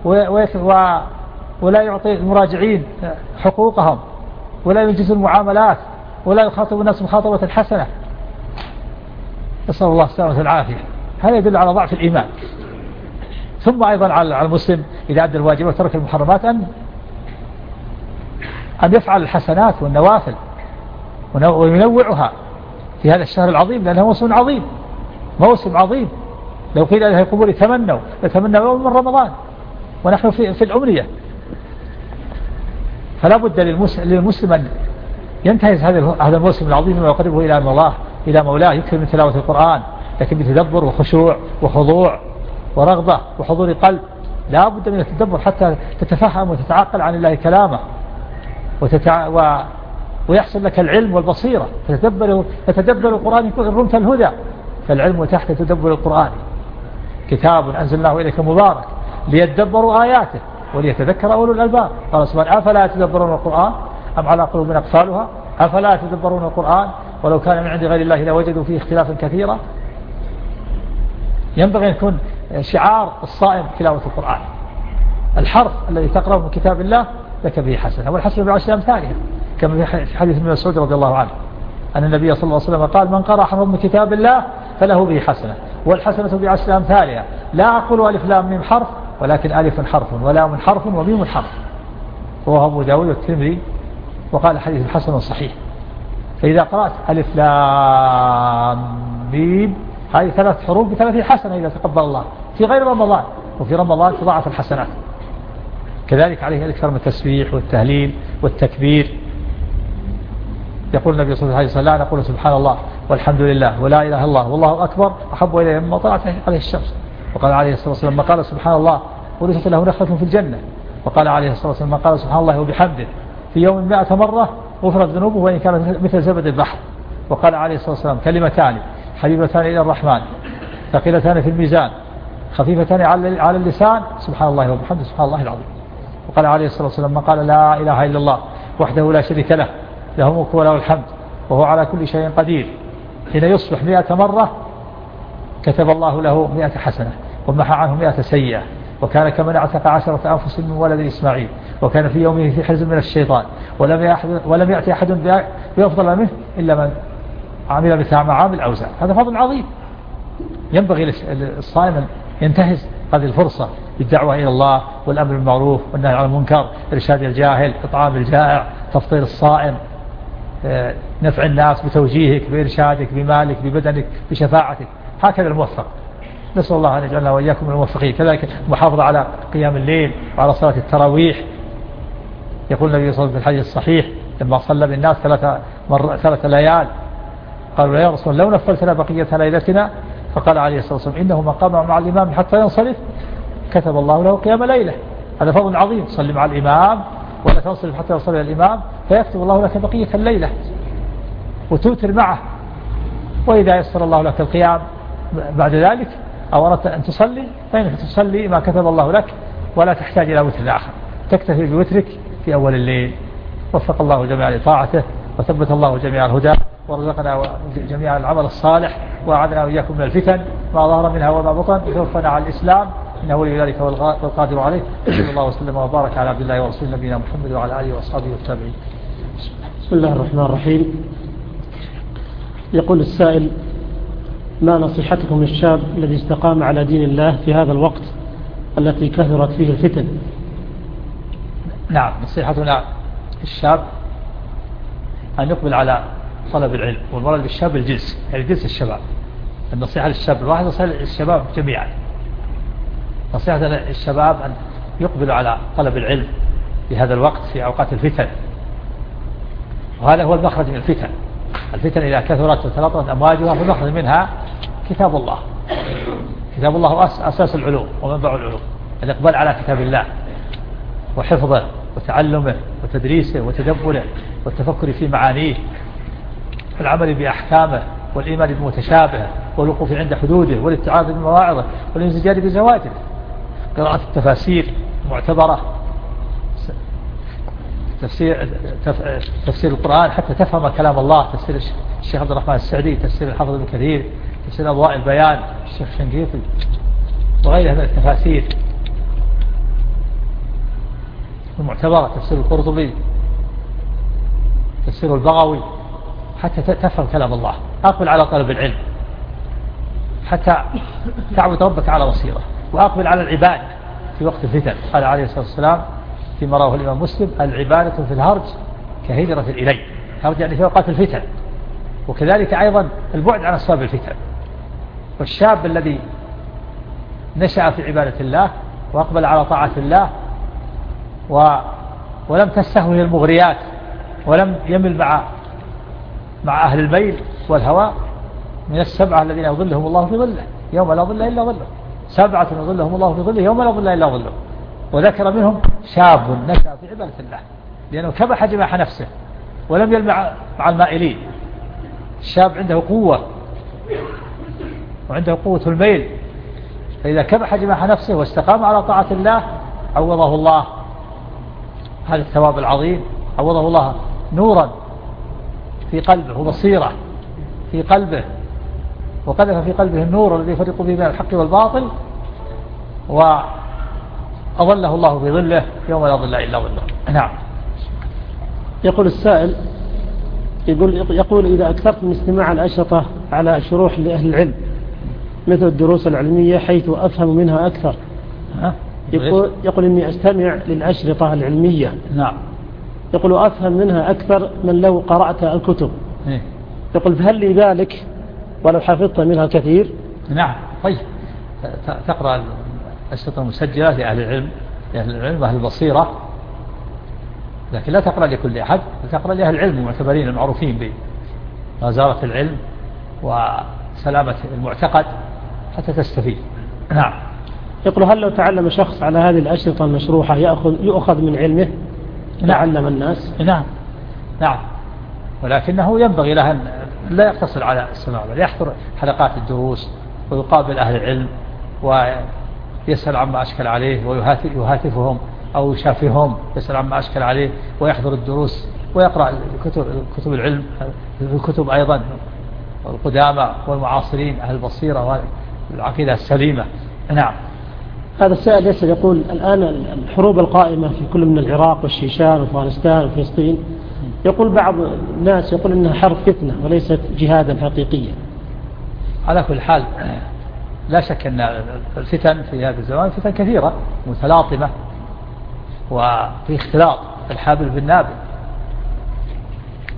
ولا يعطي المراجعين حقوقهم ولا ينجز المعاملات ولا يخاطب الناس مخاطبة حسنة. نسأل الله السلامة والعافية. هذا يدل على ضعف الإيمان. ثم أيضا على المسلم إذا أدى الواجبات وترك المحرمات أن أن يفعل الحسنات والنوافل وينوعها في هذا الشهر العظيم، لأنه موسم عظيم، موسم عظيم. لو قيل لها القبور تمنوا يتمنوا يوم من رمضان ونحن في, في الأمنية. فلا بد للمسلم أن ينتهز هذا الموسم العظيم ويقربه إلى مولاه إلى مولاه يكثر من تلاوة القرآن، لكن بتدبر وخشوع وخضوع ورغبة وحضور قلب. لا بد من التدبر حتى تتفهم وتتعقل عن الله كلامه وتتع... و... ويحصل لك العلم والبصيرة. فتدبر تتدبر القرآن إن رمت الهدى، فالعلم تحت تدبر القرآن. كتاب أنزلناه إليك مبارك ليتدبروا آياته وليتذكر أولو الألباب. قال سبحانه: أفلا يتدبرون القرآن أم على قلوب أقفالها أفلا يتدبرون القرآن ولو كان من عند غير الله لوجدوا فيه اختلافا كثيرا. ينبغي أن يكون شعار الصائم تلاوة القرآن. الحرف الذي تقرأه من كتاب الله لك به حسنة، والحسنة بعشر أمثالها، كما في حديث ابن مسعود رضي الله عنه أن النبي صلى الله عليه وسلم قال: من قرأ حرف من كتاب الله فله به حسنة، والحسنة بعشر أمثالها. لا أقول ألف لام ميم حرف، ولكن ألف حرف ولام حرف وميم حرف. رواه أبو داود والترمذي وقال حديث حسن صحيح. فإذا قرأت ألف لام ميم هذه ثلاث حروف بثلاثين حسنة إذا تقبل الله في غير رمضان، وفي رمضان تضاعف الحسنات. كذلك عليه الأكثر من التسبيح والتهليل والتكبير. يقول النبي صلى الله عليه وسلم: لا نقول سبحان الله والحمد لله ولا إله إلا الله والله أكبر أحب إلي مما طلعت عليه الشمس. وقال عليه الصلاة والسلام: ما قال سبحان الله ورثت له نخلة في الجنة. وقال عليه الصلاة والسلام: ما قال سبحان الله وبحمده في يوم مائة مرة غفرت ذنوبه وإن كانت مثل زبد البحر. وقال عليه الصلاة والسلام: كلمتان حبيبتان إلى الرحمن ثقيلتان في الميزان خفيفتان على اللسان سبحان الله وبحمده سبحان الله العظيم. وقال عليه الصلاة والسلام: من قال لا إله إلا الله وحده لا شريك له له الملك وله الحمد وهو على كل شيء قدير حين يصبح مئة مرة كتب الله له مئة حسنة ومحى عنه مئة سيئة، وكان كمن اعتق عشرة أنفس من ولد إسماعيل، وكان في يومه في حرز من الشيطان، ولم ولم يأتي أحد بأفضل منه إلا من عمل مثل ما عامل أوزع. هذا فضل عظيم. ينبغي للصائم أن ينتهز هذه الفرصة بالدعوة إلى الله والأمر بالمعروف والنهي عن المنكر، إرشاد الجاهل، إطعام الجائع، تفطير الصائم، نفع الناس بتوجيهك بإرشادك بمالك ببدنك بشفاعتك، هكذا الموفق. نسأل الله أن يجعلنا وإياكم من الموفقين. كذلك المحافظة على قيام الليل وعلى صلاة التراويح. يقول النبي صلى الله عليه وسلم في الحديث الصحيح لما صلى بالناس ثلاث مر... ثلاث ليال قالوا يا رسول الله لو نفلتنا بقية ليلتنا، فقال عليه الصلاة والسلام إنه من قام مع الإمام حتى ينصرف كتب الله له قيام ليلة. هذا فضل عظيم، صلي مع الإمام ولا تنصرف حتى يصل إلى الإمام فيكتب الله لك بقية الليلة وتوتر معه. وإذا يسر الله لك القيام بعد ذلك أو أردت أن تصلي فإنك تصلي ما كتب الله لك ولا تحتاج إلى وتر آخر، تكتفي بوترك في أول الليل. وفق الله جميعا لطاعته وثبت الله جميع الهدى ورزقنا جميع العمل الصالح وأعاذنا وإياكم من الفتن ما ظهر منها وما بطن وتوفنا على الإسلام إنه ولي ذلك والقادر عليه. صلى الله وسلم وبارك على عبد الله ورسول نبينا محمد وعلى آله وأصحابه والتابعين. بسم الله الرحمن الرحيم. يقول السائل ما نصيحتكم للشاب الذي استقام على دين الله في هذا الوقت التي كثرت فيه الفتن؟ نعم، نصيحتنا الشاب أن يقبل على طلب العلم، والمراد بالشاب الجنس يعني جنس الشباب. النصيحة للشاب الواحد نصيحة للشباب جميعا. نصيحة للشباب أن يقبلوا على طلب العلم في هذا الوقت في أوقات الفتن، وهذا هو المخرج من الفتن. الفتن إذا كثرت وتلاطمت أمواجها فالمخرج منها كتاب الله. كتاب الله أساس العلوم ومنبع العلوم، الإقبال على كتاب الله وحفظه وتعلمه وتدريسه وتدبره والتفكر في معانيه والعمل بأحكامه والإيمان بمتشابهه والوقوف عند حدوده والاتعاظ بمواعظه والانزجار بزواجه. قراءة التفاسير المعتبرة، تفسير تفسير القرآن حتى تفهم كلام الله، تفسير الشيخ عبد الرحمن السعدي، تفسير الحافظ ابن كثير، تفسير أضواء البيان الشيخ شنقيطي وغيرها من التفاسير المعتبرة، تفسير القرطبي، تفسير البغوي، حتى تفهم كلام الله. أقبل على طلب العلم حتى تعبد ربك على بصيرة، وأقبل على العبادة في وقت الفتن. قال عليه الصلاة والسلام فيما رواه الإمام مسلم العبادة في الهرج كهجرة إلي. الهرج يعني في أوقات الفتن، وكذلك أيضا البعد عن أسباب الفتن. والشاب الذي نشأ في عبادة الله وأقبل على طاعة الله و ولم تستهوه المغريات ولم يمل مع مع أهل الميل والهوى من السبعة الذين يظلهم الله في ظله يوم لا ظل إلا ظله، سبعة يظلهم الله في ظله يوم لا ظل إلا ظله. وذكر منهم شاب نشأ في عبادة الله لأنه كبح جماح نفسه ولم يلمع مع المائلين. الشاب عنده قوة وعنده قوة الميل، فإذا كبح جماح نفسه واستقام على طاعة الله عوضه الله هذا الثواب العظيم، عوضه الله نورا في قلبه وبصيرة في قلبه، وقذف في قلبه النور الذي يفرق به بين الحق والباطل، وأظله الله في ظله يوم لا ظل إلا ظله. نعم. يقول السائل يقول, يقول إذا أكثرت من استماع الأشرطة على شروح لأهل العلم مثل الدروس العلمية حيث أفهم منها أكثر، يقول, يقول إني أستمع للأشرطة العلمية نعم يقول أفهم منها أكثر من لو قرأت الكتب. يقول فهل لي ذلك ولو حفظت منها الكثير؟ نعم. طيب تقرأ الأشرطة المسجلة لأهل العلم لأهل العلم أهل البصيرة، لكن لا تقرأ لكل أحد، تقرأ لأهل العلم المعتبرين المعروفين بغزارة العلم وسلامة المعتقد حتى تستفيد. نعم. يقول هل لو تعلم شخص على هذه الأشرطة المشروحة يأخذ يؤخذ من علمه تعلم الناس؟ نعم نعم، ولكنه ينبغي له أن لا يقتصر على السماع بل يحضر حلقات الدروس ويقابل أهل العلم ويسأل عما أشكل عليه ويهاتفهم أو يشافهم، يسأل عما أشكل عليه ويحضر الدروس ويقرأ كتب, كتب العلم الكتب أيضا القدامى والمعاصرين أهل البصيرة والعقيدة السليمة. نعم. هذا السائل يسأل يقول الآن الحروب القائمة في كل من العراق والشيشان وأفغانستان وفلسطين، يقول بعض الناس يقول إنها حرب فتنة وليست جهادا حقيقيا. على كل حال لا شك أن الفتن في هذا الزمان فتن كثيرة متلاطمة وفي اختلاط الحابل بالنابل،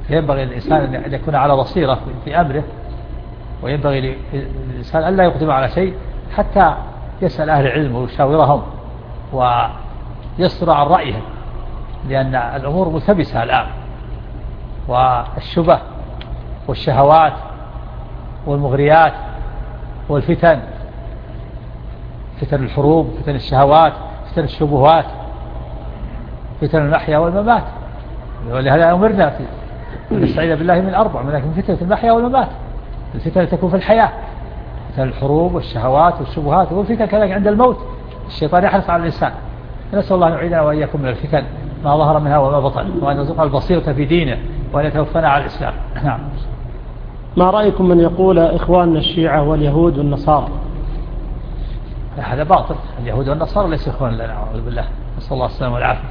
ينبغي الإنسان أن يكون على بصيرة في أمره، وينبغي للإنسان أن لا يقدم على شيء حتى يسأل أهل العلم ويشاورهم ويصدر عن رأيهم، لأن الأمور ملتبسة الآن، والشبه والشهوات والمغريات والفتن، فتن الحروب، فتن الشهوات، فتن الشبهات، فتن المحيا والممات. ولهذا أمرنا في نستعيذ بالله من أربع، من فتنة المحيا والممات. الفتنة تكون في الحياة، فتن الحروب والشهوات والشبهات، والفتن كذلك عند الموت. الشيطان يحرص على الإنسان. نسأل الله أن يعيدنا وإياكم من الفتن ما ظهر منها وما بطن، وأن يرزقنا البصيرة في دينه، وأن يتوفنا على الإسلام. نعم. ما رأيكم من يقول إخواننا الشيعة واليهود والنصارى؟ هذا باطل. اليهود والنصارى ليسوا إخوان لنا، أعوذ بالله، نسأل الله السلامة والعافية.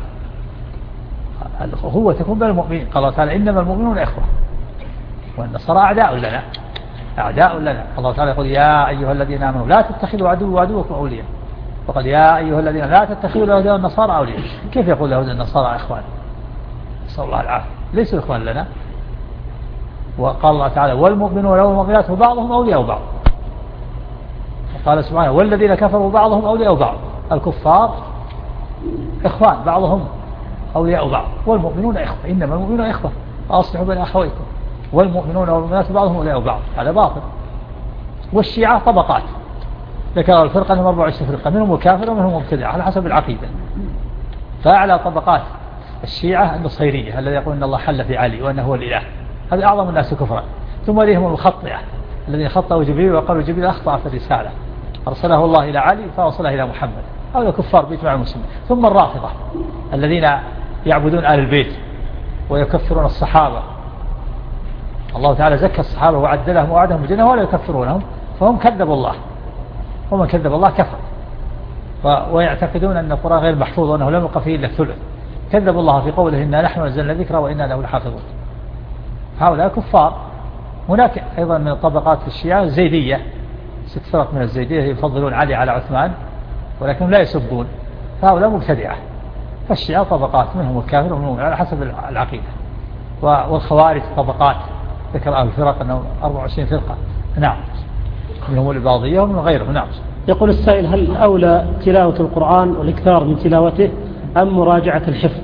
هو تكون بين المؤمنين، قال الله تعالى إنما المؤمنون إخوة، والنصارى أعداء لنا، أعداء لنا. الله تعالى يقول يا أيها الذين آمنوا لا تتخذوا عدو وعدوكم أولياء، وقال يا أيها الذين لا تتخذوا اليهود والنصارى أولياء. كيف يقول اليهود والنصارى إخوان؟ نسأل الله العافية، ليسوا إخوان لنا. وقال الله تعالى والمؤمنون والمؤمنات بعضهم أولياء بعض. وقال سبحانه والذين كفروا بعضهم أولياء بعض. الكفار إخوان، بعضهم أولياء بعض، والمؤمنون إخوة، إنما المؤمنون إخوة أصلحوا بين أخويكم. والمؤمنون والمؤمنات بعضهم أولياء بعض، هذا باطل. والشيعة طبقات، ذكر الفرقة أنهم أربعة وعشرين فرقة، منهم الكافر ومنهم مبتدع على حسب العقيدة. فأعلى طبقات الشيعة النصيرية الذي يقول أن الله حل في علي وأنه هو الإله، هذا أعظم الناس كفرا. ثم لهم المخطئة الذين خطأوا جبريل وقالوا جبريل أخطأ في الرسالة، أرسله الله إلى علي فأرسله إلى محمد، هؤلاء كفار بإجماع المسلمين. ثم الرافضة الذين يعبدون آل البيت ويكفرون الصحابة. الله تعالى زكى الصحابة وعدلهم ووعدهم بالجنة ولا يكفرونهم، فهم كذبوا الله، ومن كذب الله كفر. ويعتقدون أن القرآن غير محفوظ وأنه لم يبقى فيه إلا الثلث. كذبوا الله في قوله إنا نحن نزلنا الذكر وإنا له لحافظون. هؤلاء كفار. هناك أيضا من طبقات الشيعة الزيدية، ست فرق من الزيدية يفضلون علي على عثمان ولكن لا يسبون، فهؤلاء مبتدعة. فالشيعة طبقات، منهم الكافر ومنهم على حسب العقيدة. والخوارج طبقات، ذكر أهل الفرق أنه أربعة وعشرين فرقة. نعم، منهم الإباضية ومن غيرهم. نعم. يقول السائل هل أولى تلاوة القرآن والإكثار من تلاوته أم مراجعة الحفظ؟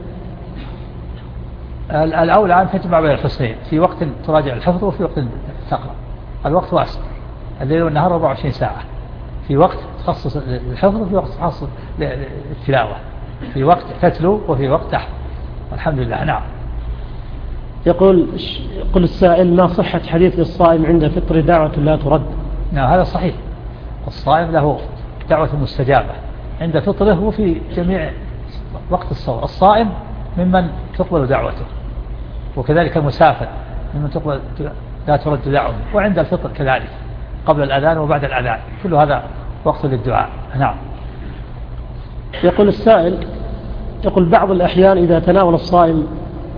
الأولى أن تجمع بين الحسنين، في وقت تراجع الحفظ وفي وقت تقرأ. الوقت واسع، الليل والنهار أربعة وعشرين ساعة، في وقت تخصص للحفظ وفي وقت تخصص للتلاوة، في وقت تتلو وفي وقت تحفظ. الحمد لله. نعم. يقول يقول السائل ما صحة حديث للصائم عند فطر دعوة لا ترد؟ نعم هذا صحيح. الصائم له دعوة مستجابة عند فطره وفي جميع وقت الصوم. الصائم ممن تقبل دعوته، وكذلك المسافر ممن تقبل لا ترد دعوته، وعند الفطر كذلك قبل الأذان وبعد الأذان، كل هذا وقت للدعاء. نعم. يقول السائل يقول بعض الأحيان إذا تناول الصائم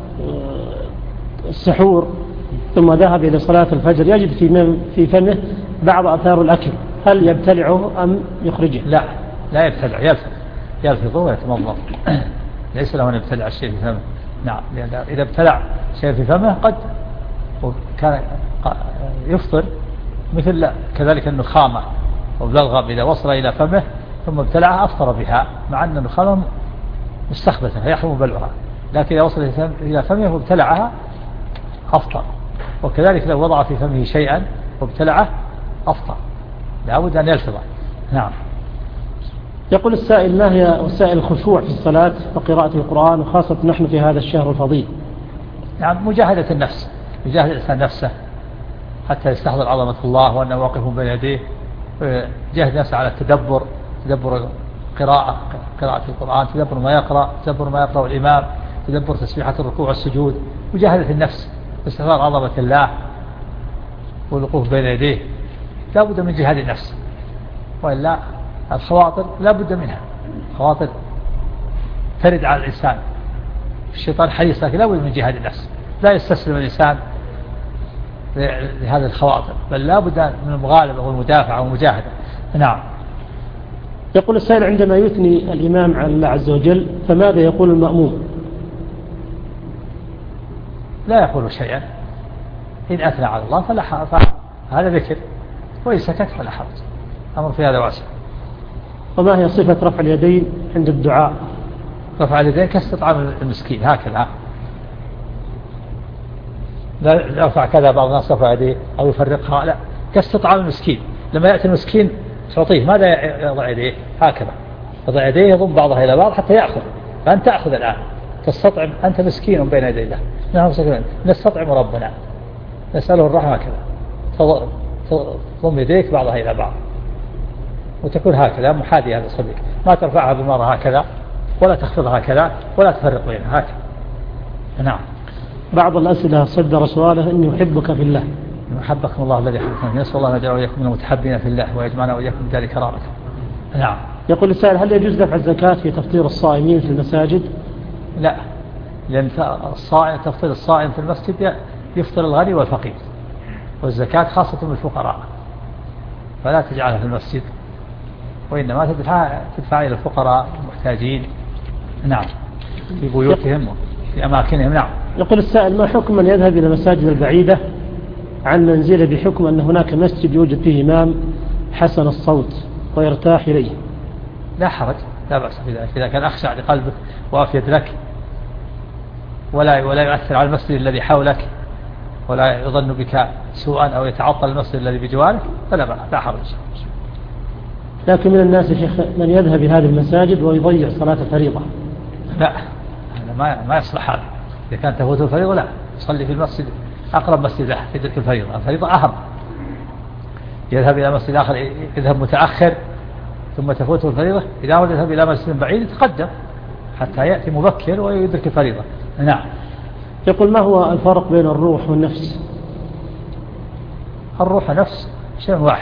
السحور ثم ذهب إلى صلاة الفجر يجد في في فمه بعض أثار الأكل، هل يبتلعه أم يخرجه؟ لا لا يبتلع، يلفظ يلفظ ويتمضمض، ليس له أن يبتلع الشيء في فمه. نعم، لأن إذا ابتلع شيء في فمه قد كان يفطر، مثل كذلك النخامة والبلغم إذا وصل إلى فمه ثم ابتلعها أفطر بها، مع أن النخامة مستخبثة فيحرم بلعها، لكن إذا وصل إلى فمه وابتلعها أفطر. وكذلك لو وضع في فمه شيئا وابتلعه أفطر، لابد أن يلفظه. نعم. يقول السائل ما هي وسائل الخشوع في الصلاة وقراءة القرآن، وخاصة نحن في هذا الشهر الفضيل؟ نعم، مجاهدة النفس، يجاهد الإنسان نفسه حتى يستحضر عظمة الله وأنه واقف بين يديه، ويجاهد نفسه على التدبر، تدبر قراءة قراءة القرآن، تدبر ما يقرأ، تدبر ما يقرأ الإمام، تدبر تسبيحة الركوع والسجود، مجاهدة النفس واستحضار عظمة الله والوقوف بين يديه. لا بد من جهاد النفس، وإلا الخواطر لا بد منها. خواطر ترد على الإنسان، الشيطان حريص، لكن لا بد من جهاد النفس. لا يستسلم الإنسان لهذه الخواطر، بل لا بد من المغالبة والمدافعة والمجاهدة. نعم. يقول السائل عندما يثني الإمام على الله عز وجل فماذا يقول المأموم؟ لا يقول شيئا. إن أثنى على الله فلا حرج، هذا ذكر، وإن سكت فلا حرج، أمر في هذا واسع. وما هي صفة رفع اليدين عند الدعاء؟ رفع اليدين كاستطعام المسكين هكذا، لا يرفع كذا بعض الناس رفع يديه أو يفرقها، لا، كاستطعام المسكين. لما يأتي المسكين تعطيه، ماذا يضع يديه؟ هكذا يضع يديه يضم بعضها إلى بعض حتى يأخذ. فأنت تأخذ الآن تستطعم، أنت مسكين بين يدي الله، نحن نستطعم ربنا نسأله الرحمة كذا، تضم يديك بعضها إلى بعض وتكون هكذا محاذية هذا صديق، ما ترفعها بالمرة هكذا ولا تخفضها هكذا ولا تفرق بينها هكذا. نعم. بعض الأسئلة صدر سؤاله إني أحبك في الله. أحبكم الله الذي يحبكم، نسأل الله أن يجعل وإياكم من المتحبين في الله ويجمعنا وإياكم بدار كرامته. نعم. يقول السائل: هل يجوز دفع الزكاة في تفطير الصائمين في المساجد؟ لا، لأن الصائم تفطير الصائم في المسجد يفطر الغني والفقير، والزكاة خاصة بالفقراء، فلا تجعلها في المسجد، وإنما تدفع تدفع إلى الفقراء المحتاجين. نعم، في بيوتهم وفي أماكنهم. نعم. يقول السائل: ما حكم من يذهب إلى المساجد البعيدة عن منزله بحكم أن هناك مسجد يوجد فيه إمام حسن الصوت ويرتاح إليه؟ لا حرج، لا بأس في ذلك، إذا كان أخشع لقلبك وأفيد لك ولا ولا يؤثر على المسجد الذي حولك ولا يظن بك سوءا أو يتعطل المسجد الذي بجوارك فلا بأس، لا حرج. لكن من الناس يا شيخ من يذهب هذه المساجد ويضيع صلاة الفريضة. لا، هذا ما ما يصلح هذا. إذا كانت تفوت الفريضة لا، يصلي في المسجد أقرب مسجد له في تلك الفريضة، الفريضة أهم. يذهب إلى مسجد آخر، يذهب متأخر ثم تفوت الفريضة، إذا هو يذهب إلى مسجد بعيد يتقدم حتى يأتي مبكر ويدرك الفريضة. نعم. يقول: ما هو الفرق بين الروح والنفس؟ الروح والنفس شيء واحد،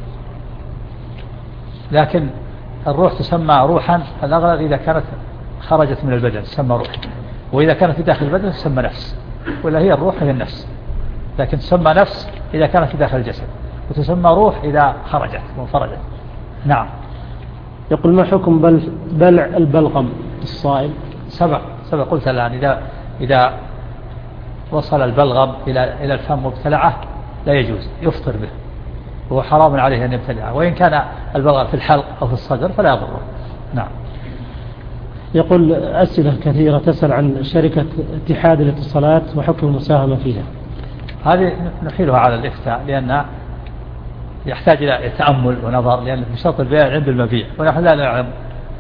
لكن الروح تسمى روحا الأغلب إذا كانت خرجت من البدن تسمى روح، وإذا كانت في داخل البدن تسمى نفس، ولا هي الروح هي النفس، لكن تسمى نفس إذا كانت في داخل الجسد، وتسمى روح إذا خرجت وانفرجت. نعم. يقول: ما حكم بل بلع البلغم الصائم؟ سبق سبق قلت الآن، إذا إذا وصل البلغم إلى إلى الفم وابتلعه لا يجوز، يفطر به، وهو حرام عليه أن يبتلعه، وإن كان البلغم في الحلق أو في الصدر فلا يضره. نعم. يقول: أسئلة كثيرة تسأل عن شركة اتحاد الاتصالات وحكم المساهمة فيها. هذه نحيلها على الإفتاء لأن يحتاج إلى تأمل ونظر، لأن في شرط البيع عند المبيع، ونحن لا نعلم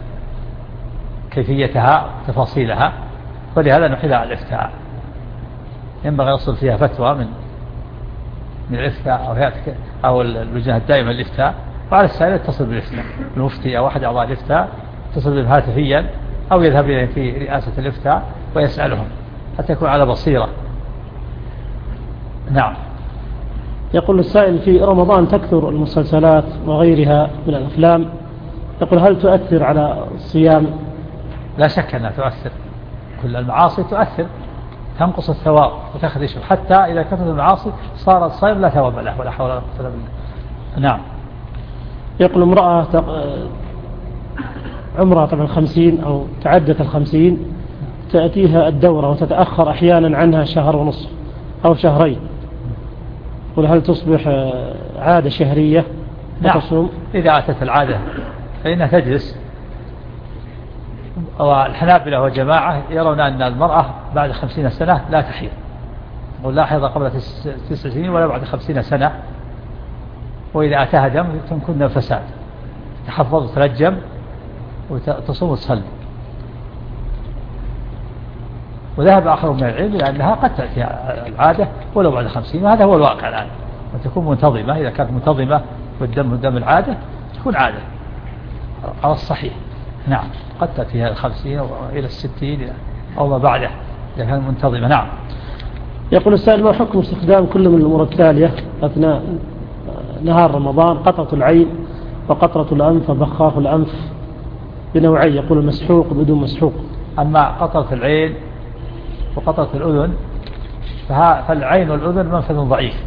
كيفيتها وتفاصيلها، ولهذا نحيلها على الإفتاء. ينبغي يصل فيها فتوى من من الإفتاء أو هيئة أو اللجنة الدائمة للإفتاء، وعلى السائل يتصل بالإفتاء، المفتي أو أحد أعضاء الإفتاء يتصل بهم هاتفيا أو يذهب إليه في رئاسة الإفتاء ويسألهم حتى يكون على بصيرة. نعم. يقول السائل: في رمضان تكثر المسلسلات وغيرها من الأفلام، يقول: هل تؤثر على الصيام؟ لا شك أنها تؤثر، كل المعاصي تؤثر، تنقص الثواب وتخدشه، حتى إذا كثرت المعاصي صار الصيام لا ثواب له ولا حول ولا قوة إلا بالله. نعم. يقول: امرأة عمرها طبعا خمسين أو تعدت الخمسين تأتيها الدورة وتتأخر أحيانا عنها شهر ونصف أو شهرين، هل تصبح عادة شهرية وتصوم؟ نعم. إذا أتت العادة فإنها تجلس، والحنابلة وجماعة يرون أن المرأة بعد خمسين سنة لا تحيض، ولا حيض قبل تسع سنين ولا بعد خمسين سنة، وإذا أتاها دم تكون فساد، تحفظ وترجم وتصوم وتصلي. وذهب آخر من العلم لأنها قد تأتي العادة ولو بعد خمسين، وهذا هو الواقع الآن، وتكون منتظمة. إذا كانت منتظمة والدم دم العادة تكون عادة على الصحيح. نعم. قد تأتيها الخمسين إلى الستين أو ما بعده إذا كانت منتظمة. نعم. يقول السائل: ما حكم استخدام كل من الأمور التالية أثناء نهار رمضان؟ قطرة العين وقطرة الأنف وبخاخ الأنف بنوعين، يقول مسحوق بدون مسحوق. أما قطرة العين وقطرة الأذن فالعين والأذن منفذ ضعيف،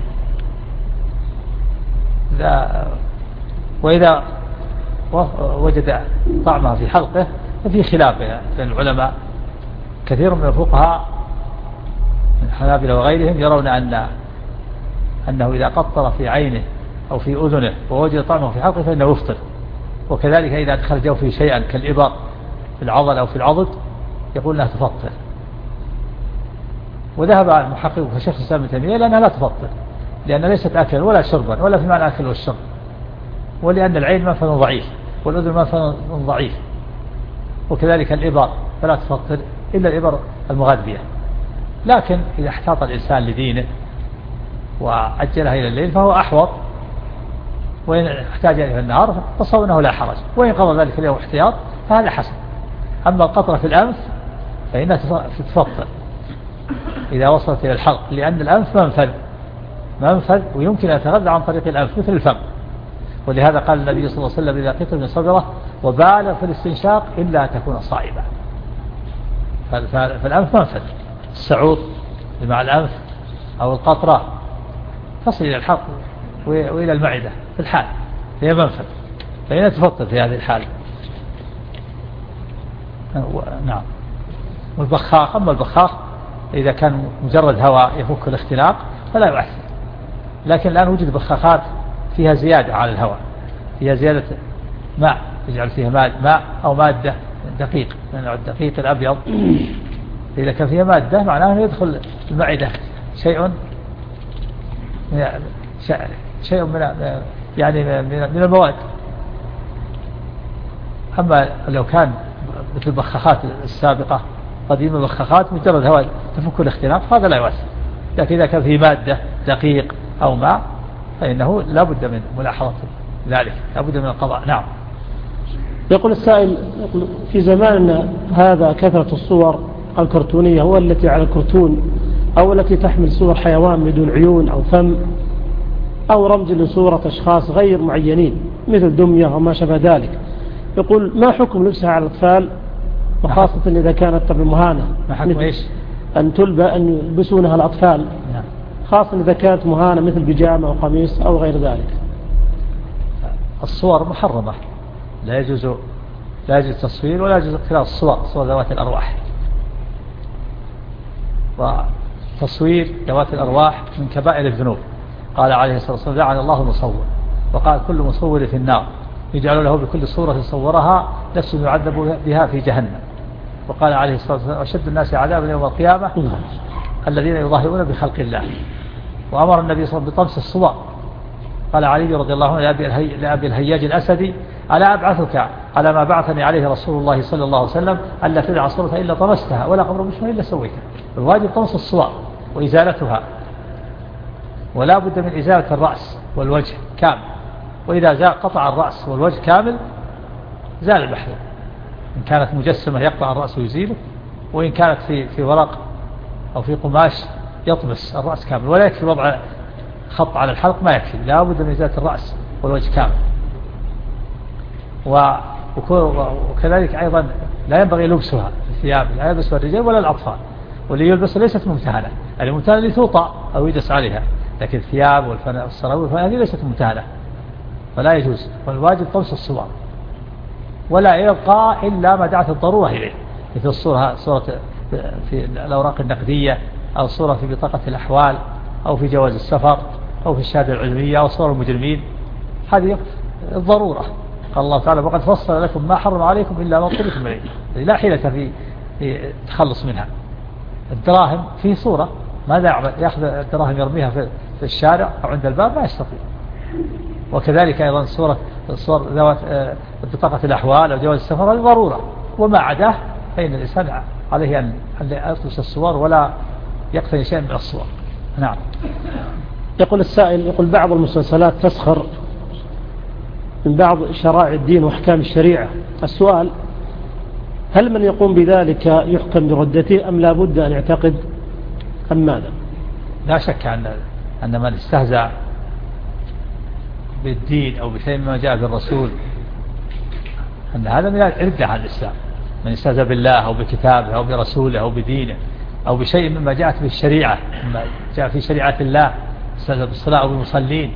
وإذا وجد طعمها في حلقه ففي خلاف بين العلماء. كثير من الفقهاء من الحنابلة وغيرهم يرون أن أنه إذا قطر في عينه أو في أذنه ووجد طعمه في حلقه فإنه يفطر. وكذلك إذا أدخل جوفه شيئا كالإبر في العضل أو في العضد يقول أنها تفطر. وذهب المحقق كشيخ الإسلام ابن تيمية لأنها لا تفطر، لأن ليست أكلا ولا شربا ولا في معنى أكل والشرب، ولأن العين منفذ ضعيف والأذن منفذ ضعيف، وكذلك الإبر فلا تفطر إلا الإبر المغذية. لكن إذا احتاط الإنسان لدينه وأجلها إلى الليل فهو أحوط، وإن احتاج إليه في النهار فصونه لا حرج، وإن قضى ذلك اليوم احتياط فهذا حسن. أما القطرة في الأنف فإنها تتفطر إذا وصلت إلى الحلق، لأن الأنف منفذ منفذ ويمكن أن يتغذى عن طريق الأنف مثل الفم. ولهذا قال النبي صلى الله عليه وسلم إذا قطر من صدره وبالغ في الاستنشاق إلا أن تكون صائبا. فالأنف منفذ، السعوط مع الأنف أو القطرة تصل إلى الحلق وإلى المعدة في الحال، هي منفذ، فإنها تفطر في هذه الحالة. نعم. والبخاخ، أما البخاخ إذا كان مجرد هواء يفك الاختناق فلا يؤثر، لكن الآن وجد بخاخات فيها زيادة على الهواء، فيها زيادة ماء، يجعل فيها ماء أو مادة دقيق من يعني الدقيق الأبيض، إذا كان فيها مادة معناه أنه يدخل المعدة شيء شيء من يعني من المواد. أما لو كان مثل البخاخات السابقة قديم البخاخات مجرد هواء تفك الاختناق هذا لا يؤثر، لكن إذا كان فيه مادة دقيق أو ماء فإنه لا بد من ملاحظة ذلك، لا بد من القضاء. نعم. يقول السائل في زماننا هذا كثرة الصور الكرتونية هو التي على الكرتون أو التي تحمل صور حيوان بدون عيون أو فم أو رمز لصورة أشخاص غير معينين مثل دمية وما شابه ذلك، يقول ما حكم لبسها على الأطفال وخاصة إذا كانت مهانة؟ ما حكم إيش؟ أن تلبى أن يلبسونها الأطفال خاصة إذا كانت مهانة مثل بيجامة أو قميص أو غير ذلك. الصور محرمة، لا يجوز لا يجوز التصوير ولا يجوز اختلاط الصور، صور ذوات الأرواح. وتصوير ذوات الأرواح من كبائر الذنوب، قال عليه الصلاة والسلام لعن الله المصور، وقال كل مصور في النار يجعل له بكل صورة صورها نفس يعذب بها في جهنم. وقال عليه الصلاة والسلام أشد الناس عذابا يوم القيامة الذين يظاهرون بخلق الله. وأمر النبي صلى الله عليه وسلم بطمس الصور، قال علي رضي الله عنه لأبي الهياج الأسدي ألا أبعثك على ما بعثني عليه رسول الله صلى الله عليه وسلم ألا تدع صورة إلا طمستها ولا قبر بشمه إلا سويتها. الواجب طمس الصور وإزالتها، ولا بد من إزالة الرأس والوجه كامل، وإذا زال قطع الرأس والوجه كامل زال المحذور. إن كانت مجسمة يقطع الرأس ويزيله، وإن كانت في في ورق أو في قماش يطمس الرأس كامل، ولا يكفي وضع خط على الحلق، ما يكفي، لا بد من إزالة الرأس والوجه كامل. وكذلك أيضا لا ينبغي لبسها في الثياب، لا يلبسها الرجال ولا الأطفال، واللي يلبس ليست ممتهنة، الممتهنة اللي توطأ أو يدس عليها، لكن الثياب والسراويل هذه ليست ممتهنة فلا يجوز. والواجب طمس الصور، ولا يبقى إلا ما دعت الضرورة إليه، مثل الصورة صورة في الأوراق النقدية أو صورة في بطاقة الأحوال أو في جواز السفر أو في الشهادة العلمية أو صور المجرمين، هذه الضرورة. قال الله تعالى وقد فصل لكم ما حرم عليكم إلا ما اضطررتم إليه، لا حيلة في التخلص منها. الدراهم في صورة، ماذا يعمل؟ يأخذ الدراهم يرميها في الشارع أو عند الباب؟ ما يستطيع. وكذلك أيضا صورة صور ذوات بطاقة الأحوال أو جواز السفر هذه ضرورة، وما عداه فإن الإنسان عليه أن يطلس الصور ولا يقتني شيء من الصور. نعم. يقول السائل يقول بعض المسلسلات تسخر من بعض شرائع الدين وأحكام الشريعة، السؤال هل من يقوم بذلك يحكم بردته أم لا بد أن يعتقد أم ماذا؟ لا شك أن أن من استهزأ بالدين أو بشيء مما جاء بالرسول أن هذا من الردة عن الإسلام. من استهزأ بالله أو بكتابه أو برسوله أو بدينه أو بشيء مما جاءت به الشريعة، مما جاء في شريعة الله، استهزأ بالصلاة أو بالمصلين،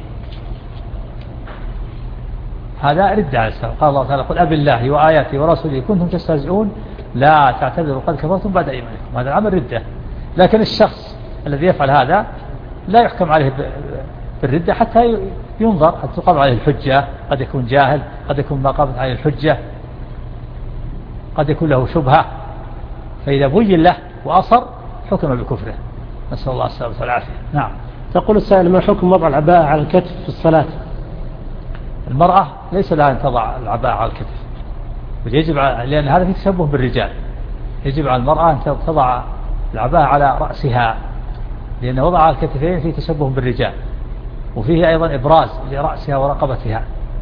هذا ردة على الإسلام. قال الله تعالى قل أب الله وآياته ورسوله كنتم تستهزئون لا تعتذروا قد كفرتم بعد إيمانكم، هذا العمل ردة. لكن الشخص الذي يفعل هذا لا يحكم عليه بالردة حتى ينظر، حتى تقام عليه الحجة. قد يكون جاهل، قد يكون ما قامت عليه الحجة، قد يكون له شبهة، فإذا بين له وأصر حكم بكفره. نسأل الله السلامة والعافية. نعم. تقول السائل: ما حكم وضع العباءة على الكتف في الصلاة؟ المرأة ليس لها أن تضع العباءة على الكتف، ويجب على، لأن هذا في تشبه بالرجال، يجب على المرأة أن تضع العباءة على رأسها، لأن وضع على الكتفين فيه تشبه بالرجال، وفيه أيضا إبراز لرأسها ورقبتها.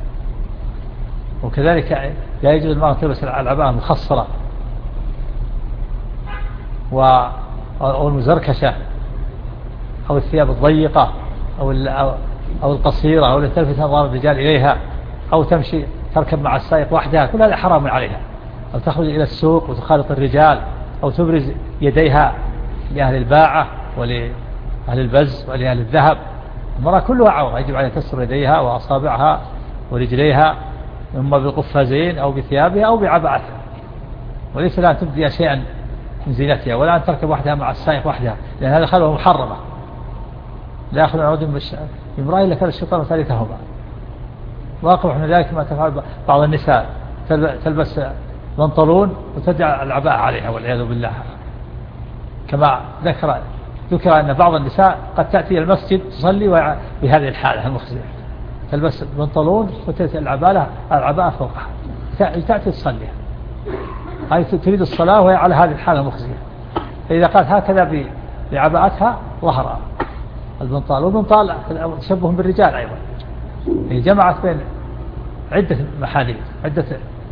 وكذلك لا يجوز المرأة تلبس العباءة المخصرة أو المزركشة أو الثياب الضيقة أو أو القصيرة أو التي تلفت نظر الرجال إليها، أو تمشي تركب مع السائق وحدها، كل هذا حرام عليها. أو تخرج إلى السوق وتخالط الرجال، أو تبرز يديها لأهل الباعة ولأهل البز ولأهل الذهب. المرأة كلها عورة، يجب عليها تستر يديها وأصابعها ورجليها، إما بقفازين أو بثيابها أو بعباءتها، وليس لها أن تبدي شيئا من زينتها، ولا أن تركب وحدها مع السائق وحدها، لأن هذا خلوة محرمة. لا يأخذ عود بامرأة إلا كان الشيطان ثالثهما. واقع من ذلك ما تفعل بعض النساء، تلبس بنطلون وتدع العباءة عليها والعياذ بالله، كما ذكر ذكر أن بعض النساء قد تأتي المسجد تصلي بهذه الحالة المخزية، تلبس بنطلون وتأتي العباءة العباءة فوقها، تأتي تصلي، هاي تريد الصلاة وهي على هذه الحالة المخزية. فإذا قالت هكذا بعباءتها ظهر البنطال، والبنطال تشبه بالرجال أيضا، هي جمعت بين عدة محاذير، عدة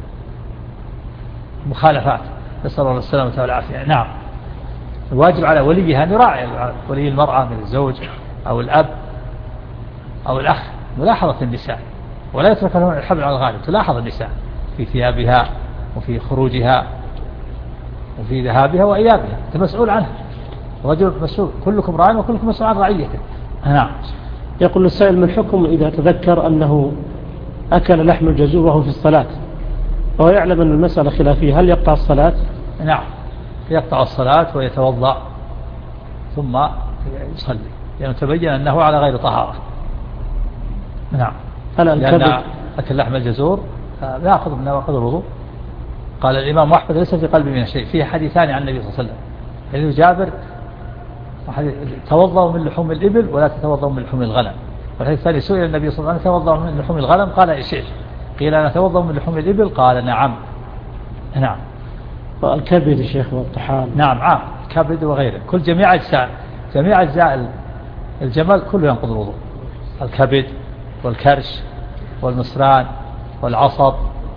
مخالفات، نسأل الله السلامة والعافية. نعم. الواجب على وليها أن يراعي ولي المرأة من الزوج أو الأب أو الأخ ملاحظة النساء، ولا يترك لهم الحبل على الغالب، تلاحظ النساء في ثيابها وفي خروجها وفي ذهابها وإيابها، أنت مسؤول عنها، رجل مسؤول، كلكم راع وكلكم مسؤول عن رعيته. نعم. يقول السائل: من حكم إذا تذكر أنه أكل لحم الجزور وهو في الصلاة وهو يعلم أن المسألة خلافية، هل يقطع الصلاة؟ نعم، يقطع الصلاة ويتوضأ ثم يصلي، لأنه تبين أنه على غير طهارة. نعم. لأن أكل لحم الجزور لا أخذ من نواقض الوضوء. قال الإمام أحمد: ليس في قلبي من شيء. فيه حديثان عن النبي صلى الله عليه وسلم، حديث جابر: توضأوا من لحوم الإبل ولا تتوضأوا من لحوم الغنم. والحديث الثاني: سئل النبي صلى الله عليه وسلم: توضأوا من لحوم الغنم؟ قال: إيش؟ قيل: أنا توضأ من لحوم الإبل؟ قال: نعم. نعم. والكبد يا شيخ والطحال؟ نعم، عام الكبد وغيره، كل جميع أجزاء جميع أجزاء الجمل كله ينقض الوضوء، الكبد والكرش والمصران والعصب.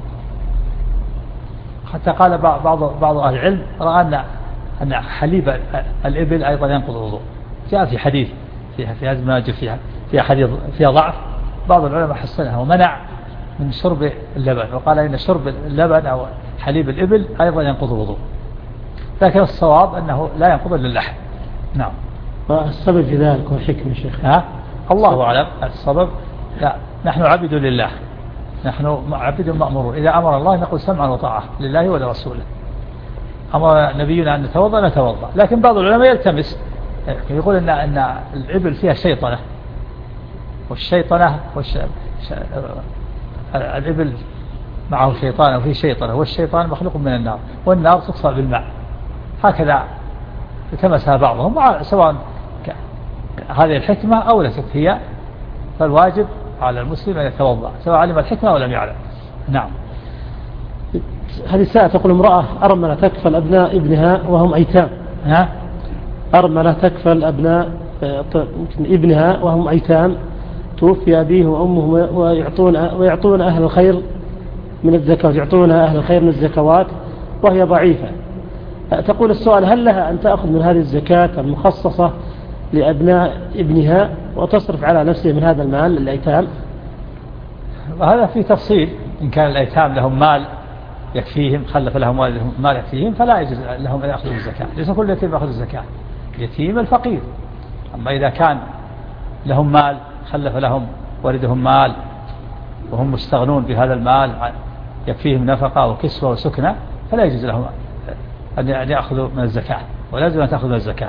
حتى قال بعض بعض أهل العلم رأى أن أن حليب الإبل أيضا ينقض الوضوء. جاء في حديث فيها في هذا فيها فيها حديث فيها ضعف، بعض العلماء حسنها ومنع من شرب اللبن، وقال إن شرب اللبن أو حليب الإبل أيضا ينقض الوضوء، لكن الصواب أنه لا ينقض إلا اللحم. نعم. والسبب في ذلك والحكمة شيخ؟ ها؟ الله أعلم. السبب لا، نحن عبد لله، نحن عبد مأمورون، إذا أمر الله نقول سمعا وطاعة لله ولرسوله. أمر نبينا أن نتوضأ نتوضأ، لكن بعض العلماء يلتمس يقول إن أن الإبل فيها شيطنة، والشيطنة والش... ش... الإبل معه شيطان وفيه شيطنة، والشيطان مخلوق من النار، والنار تطفأ بالماء، هكذا التمسها بعضهم، سواء هذه الحكمة أو ليست هي، فالواجب على المسلم أن يتوضأ سواء علم الحكمة أو لم يعلم. نعم. هذه الساعة تقول: امرأة أرملة تكفل أبناء ابنها وهم أيتام. ها؟ أرملة تكفل أبناء ابنها وهم أيتام، توفي أبيه وأمه، ويعطون ويعطون أهل الخير من الزكاة، يعطون أهل الخير من الزكوات وهي ضعيفة. تقول السؤال: هل لها أن تأخذ من هذه الزكاة المخصصة لأبناء ابنها وتصرف على نفسها من هذا المال للأيتام؟ وهذا في تفصيل، إن كان الأيتام لهم مال يكفيهم، خلف لهم مال يكفيهم، فلا يجوز لهم أن يأخذوا الزكاة، ليس كل يتيم يأخذ الزكاة، اليتيم الفقير. أما إذا كان لهم مال، خلف لهم والدهم مال وهم مستغنون بهذا المال يكفيهم نفقة وكسوة وسكنة، فلا يجوز لهم أن يأخذوا من الزكاة، ولازم أن تأخذوا من الزكاة.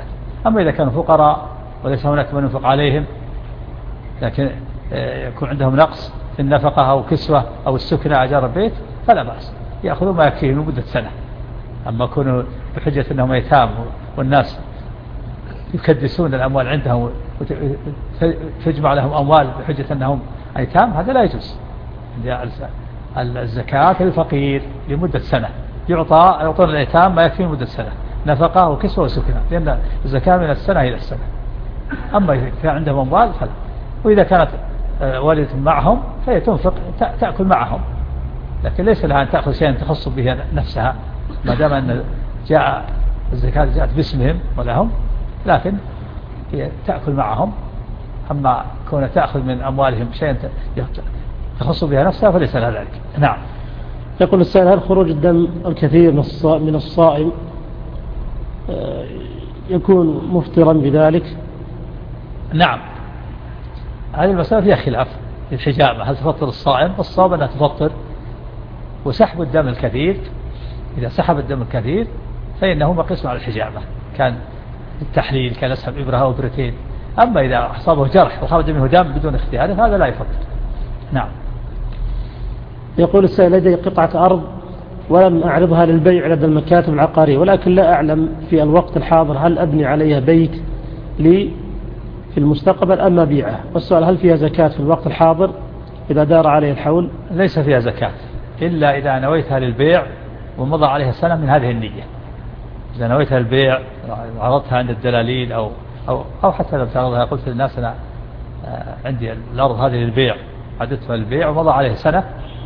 أما إذا كانوا فقراء وليس هناك من ينفق عليهم لكن يكون عندهم نقص في النفقة أو كسوة أو السكنة أجار البيت فلا بأس، يأخذوا ما يكفيهم لمدة سنة. أما كانوا بحجة أنهم أيتام والناس يكدسون الأموال عندهم وتجمع لهم أموال بحجة أنهم أيتام، هذا لا يجوز. الزكاة للفقير لمدة سنة، يعطى يعطون الأيتام ما يكفي لمدة سنة، نفقة وكسوة وسكنة، لأن الزكاة من السنة إلى السنة. أما إذا كان عندهم أموال فلا. وإذا كانت والدة معهم فهي تنفق تأكل معهم، لكن ليس لها أن تأخذ شيئا تخص به نفسها ما دام أن جاء الزكاة جاءت باسمهم ولهم، لكن هي تأكل معهم. أما كون تأخذ من أموالهم شيئا تخص بها نفسها فليس لها ذلك. نعم. يقول السائل: هل خروج الدم الكثير من الصائم يكون مفطرا بذلك؟ نعم، هذه المسألة فيها خلاف في الحجامة، هل تفطر الصائم؟ الصواب أنها تفطر. وسحب الدم الكثير، إذا سحب الدم الكثير فإنه مقيس على الحجامة، كان التحليل كان يسحب إبرة أو إبرتين. أما إذا أصابه جرح وخرج منه دم بدون اختيار هذا لا يفطر. نعم. يقول السائل: لدي قطعة أرض ولم أعرضها للبيع لدى المكاتب العقارية، ولكن لا أعلم في الوقت الحاضر هل أبني عليها بيت لي في المستقبل أم أبيعها. والسؤال: هل فيها زكاة في الوقت الحاضر إذا دار عليه الحول؟ ليس فيها زكاة إلا إذا نويتها للبيع ومضى عليها سنة من هذه النية. إذا نويتها للبيع وعرضتها عند الدلالين أو أو أو حتى لو تعرضها قلت للناس أنا عندي الأرض هذه للبيع، عدتها للبيع ومضى عليها سنة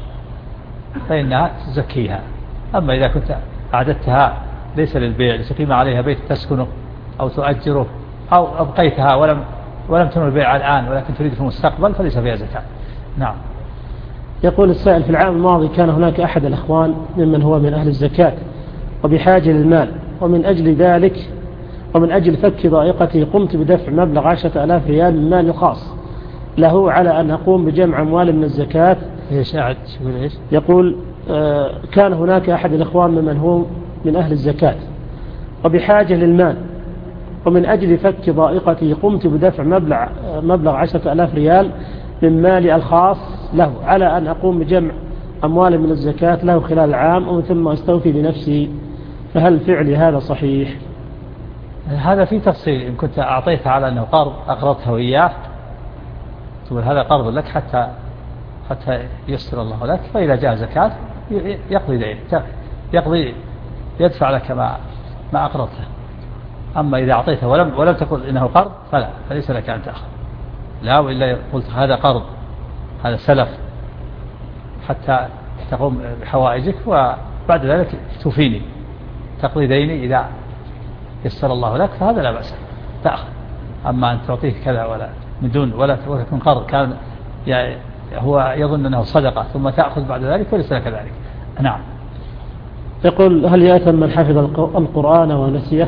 فإنها تزكيها. أما إذا كنت أعددتها ليس للبيع لتقيم عليها بيت تسكنه أو تؤجره أو أبقيتها ولم ولم تنوي البيع الآن ولكن تريد في المستقبل فليس فيها زكاة. نعم. يقول السائل: في العام الماضي كان هناك أحد الأخوان ممن هو من أهل الزكاة وبحاجة للمال، ومن أجل ذلك ومن أجل فك ضائقته قمت بدفع مبلغ عشرة آلاف ريال من مال خاص له على أن أقوم بجمع أموال من الزكاة. إيش أعد؟ إيش؟ يقول آه كان هناك أحد الأخوان ممن هو من أهل الزكاة وبحاجة للمال، ومن أجل فك ضائقته قمت بدفع مبلغ مبلغ عشرة آلاف ريال من مالي الخاص له على أن أقوم بجمع أموال من الزكاة له خلال العام ومن ثم أستوفي لنفسي، فهل فعلي هذا صحيح؟ هذا في تفصيل. إن كنت أعطيت على أنه قرض أقرضته إياه تقول هذا قرض لك حتى حتى يسر الله لك، فإذا جاء زكاة يقضي دين يقضي يدفع لك ما ما أقرضته. أما إذا أعطيته ولم ولم تقل إنه قرض فلا، فليس لك أن تأخذ. لا، وإلا قلت هذا قرض هذا سلف حتى تقوم بحوائجك وبعد ذلك توفيني تقضي ديني إذا يسر الله لك، فهذا لا بأس تأخذ. أما أن تعطيه كذا ولا من دون ولا تكون قرض كان يعني هو يظن أنه صدقة ثم تأخذ بعد ذلك وليس لك ذلك. نعم. يقول: هل يأثم من حفظ القرآن ونسيه؟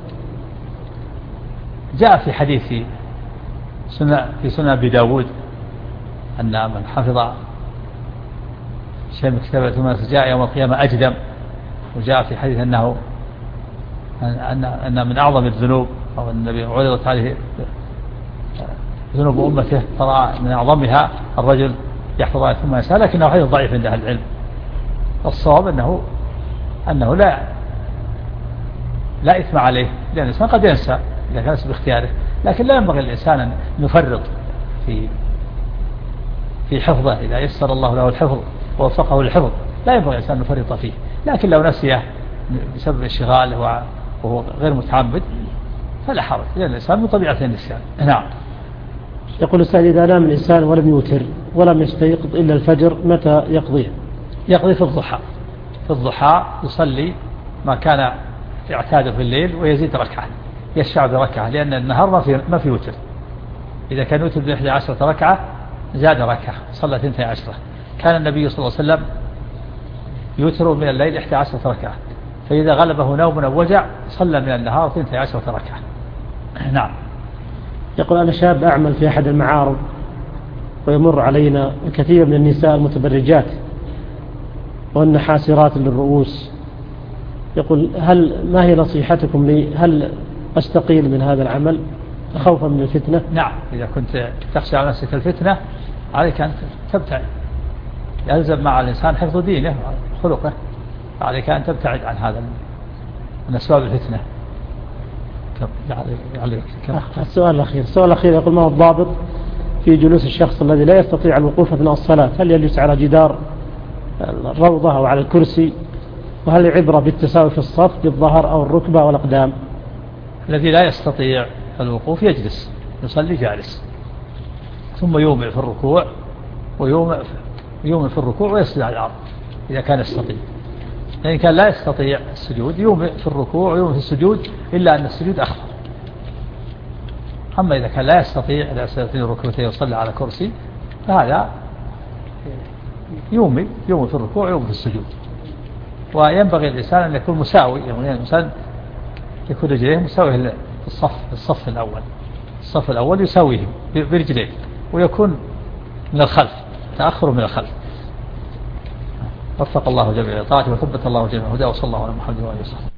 جاء في حديث سنة في سنة أبي داود أن من حفظ شيء من كتابه ثم جاء يوم القيامة أجدم. وجاء في حديث أنه أن أن من أعظم الذنوب أو النبي عرضت عليه ذنوب أمته فرأى من أعظمها الرجل يحفظ آية ثم ينساها، لكنه حديث ضعيف عند أهل العلم. الصواب أنه أنه لا لا إثم عليه، لأن الإنسان قد ينسى إذا كان باختياره، لكن لا ينبغي الإنسان أن يفرط في في حفظه. إذا يسر الله له الحفظ ووفقه للحفظ لا ينبغي الإنسان أن يفرط فيه، لكن لو نسيه بسبب انشغاله وهو غير متعمد فلا حرج، لأن الإنسان من طبيعة النسيان. نعم. يقول السائل: إذا نام الإنسان ولم يوتر ولم يستيقظ إلا الفجر متى يقضيه؟ يقضي في الضحى. في الضحى يصلي ما كان اعتاده في الليل ويزيد ركعة، يشفع بركعة، لأن النهار ما في ما في وتر. إذا كان يوتر بإحدى عشرة ركعة زاد ركعة، صلى اثنتي عشرة. كان النبي صلى الله عليه وسلم يوتر من الليل إحدى عشرة ركعة، فإذا غلبه نوم أو وجع صلى من النهار اثنتي عشرة ركعة. نعم. يقول: أنا شاب أعمل في أحد المعارض ويمر علينا الكثير من النساء المتبرجات وأن حاسرات للرؤوس. يقول: هل ما هي نصيحتكم لي؟ هل أستقيل من هذا العمل خوفا من الفتنة؟ نعم، إذا كنت تخشى على نفسك الفتنة عليك أن تبتعد. يلزم مع الإنسان حفظ دينه وخلقه، عليك أن تبتعد عن هذا من أسباب الفتنة. السؤال الأخير السؤال الأخير يقول: ما هو الضابط في جلوس الشخص الذي لا يستطيع الوقوف أثناء الصلاة؟ هل يجلس على جدار الروضة أو على الكرسي؟ وهل العبرة بالتساوي في الصف بالظهر أو الركبة والأقدام؟ الذي لا يستطيع الوقوف يجلس يصلي جالس، ثم يومع في الركوع ويومع يومع في الركوع ويسجد على الأرض إذا كان يستطيع. إن كان لا يستطيع السجود يومع في الركوع ويومع في السجود، إلا أن السجود أخطر. أما إذا كان لا يستطيع لا يستطيع ركبتيه ويصلي على كرسي، فهذا يومي يومي في الركوع ويومي في السجود. وينبغي الإنسان أن يكون مساوي، يعني الإنسان يكون رجليه مساوية في الصف الصف الأول الصف الأول يساويه برجليه، ويكون من الخلف تأخر من الخلف. وفق الله جميع طاعته وثبت الله جميع هداه، وصلى الله على محمد وآله وصحبه.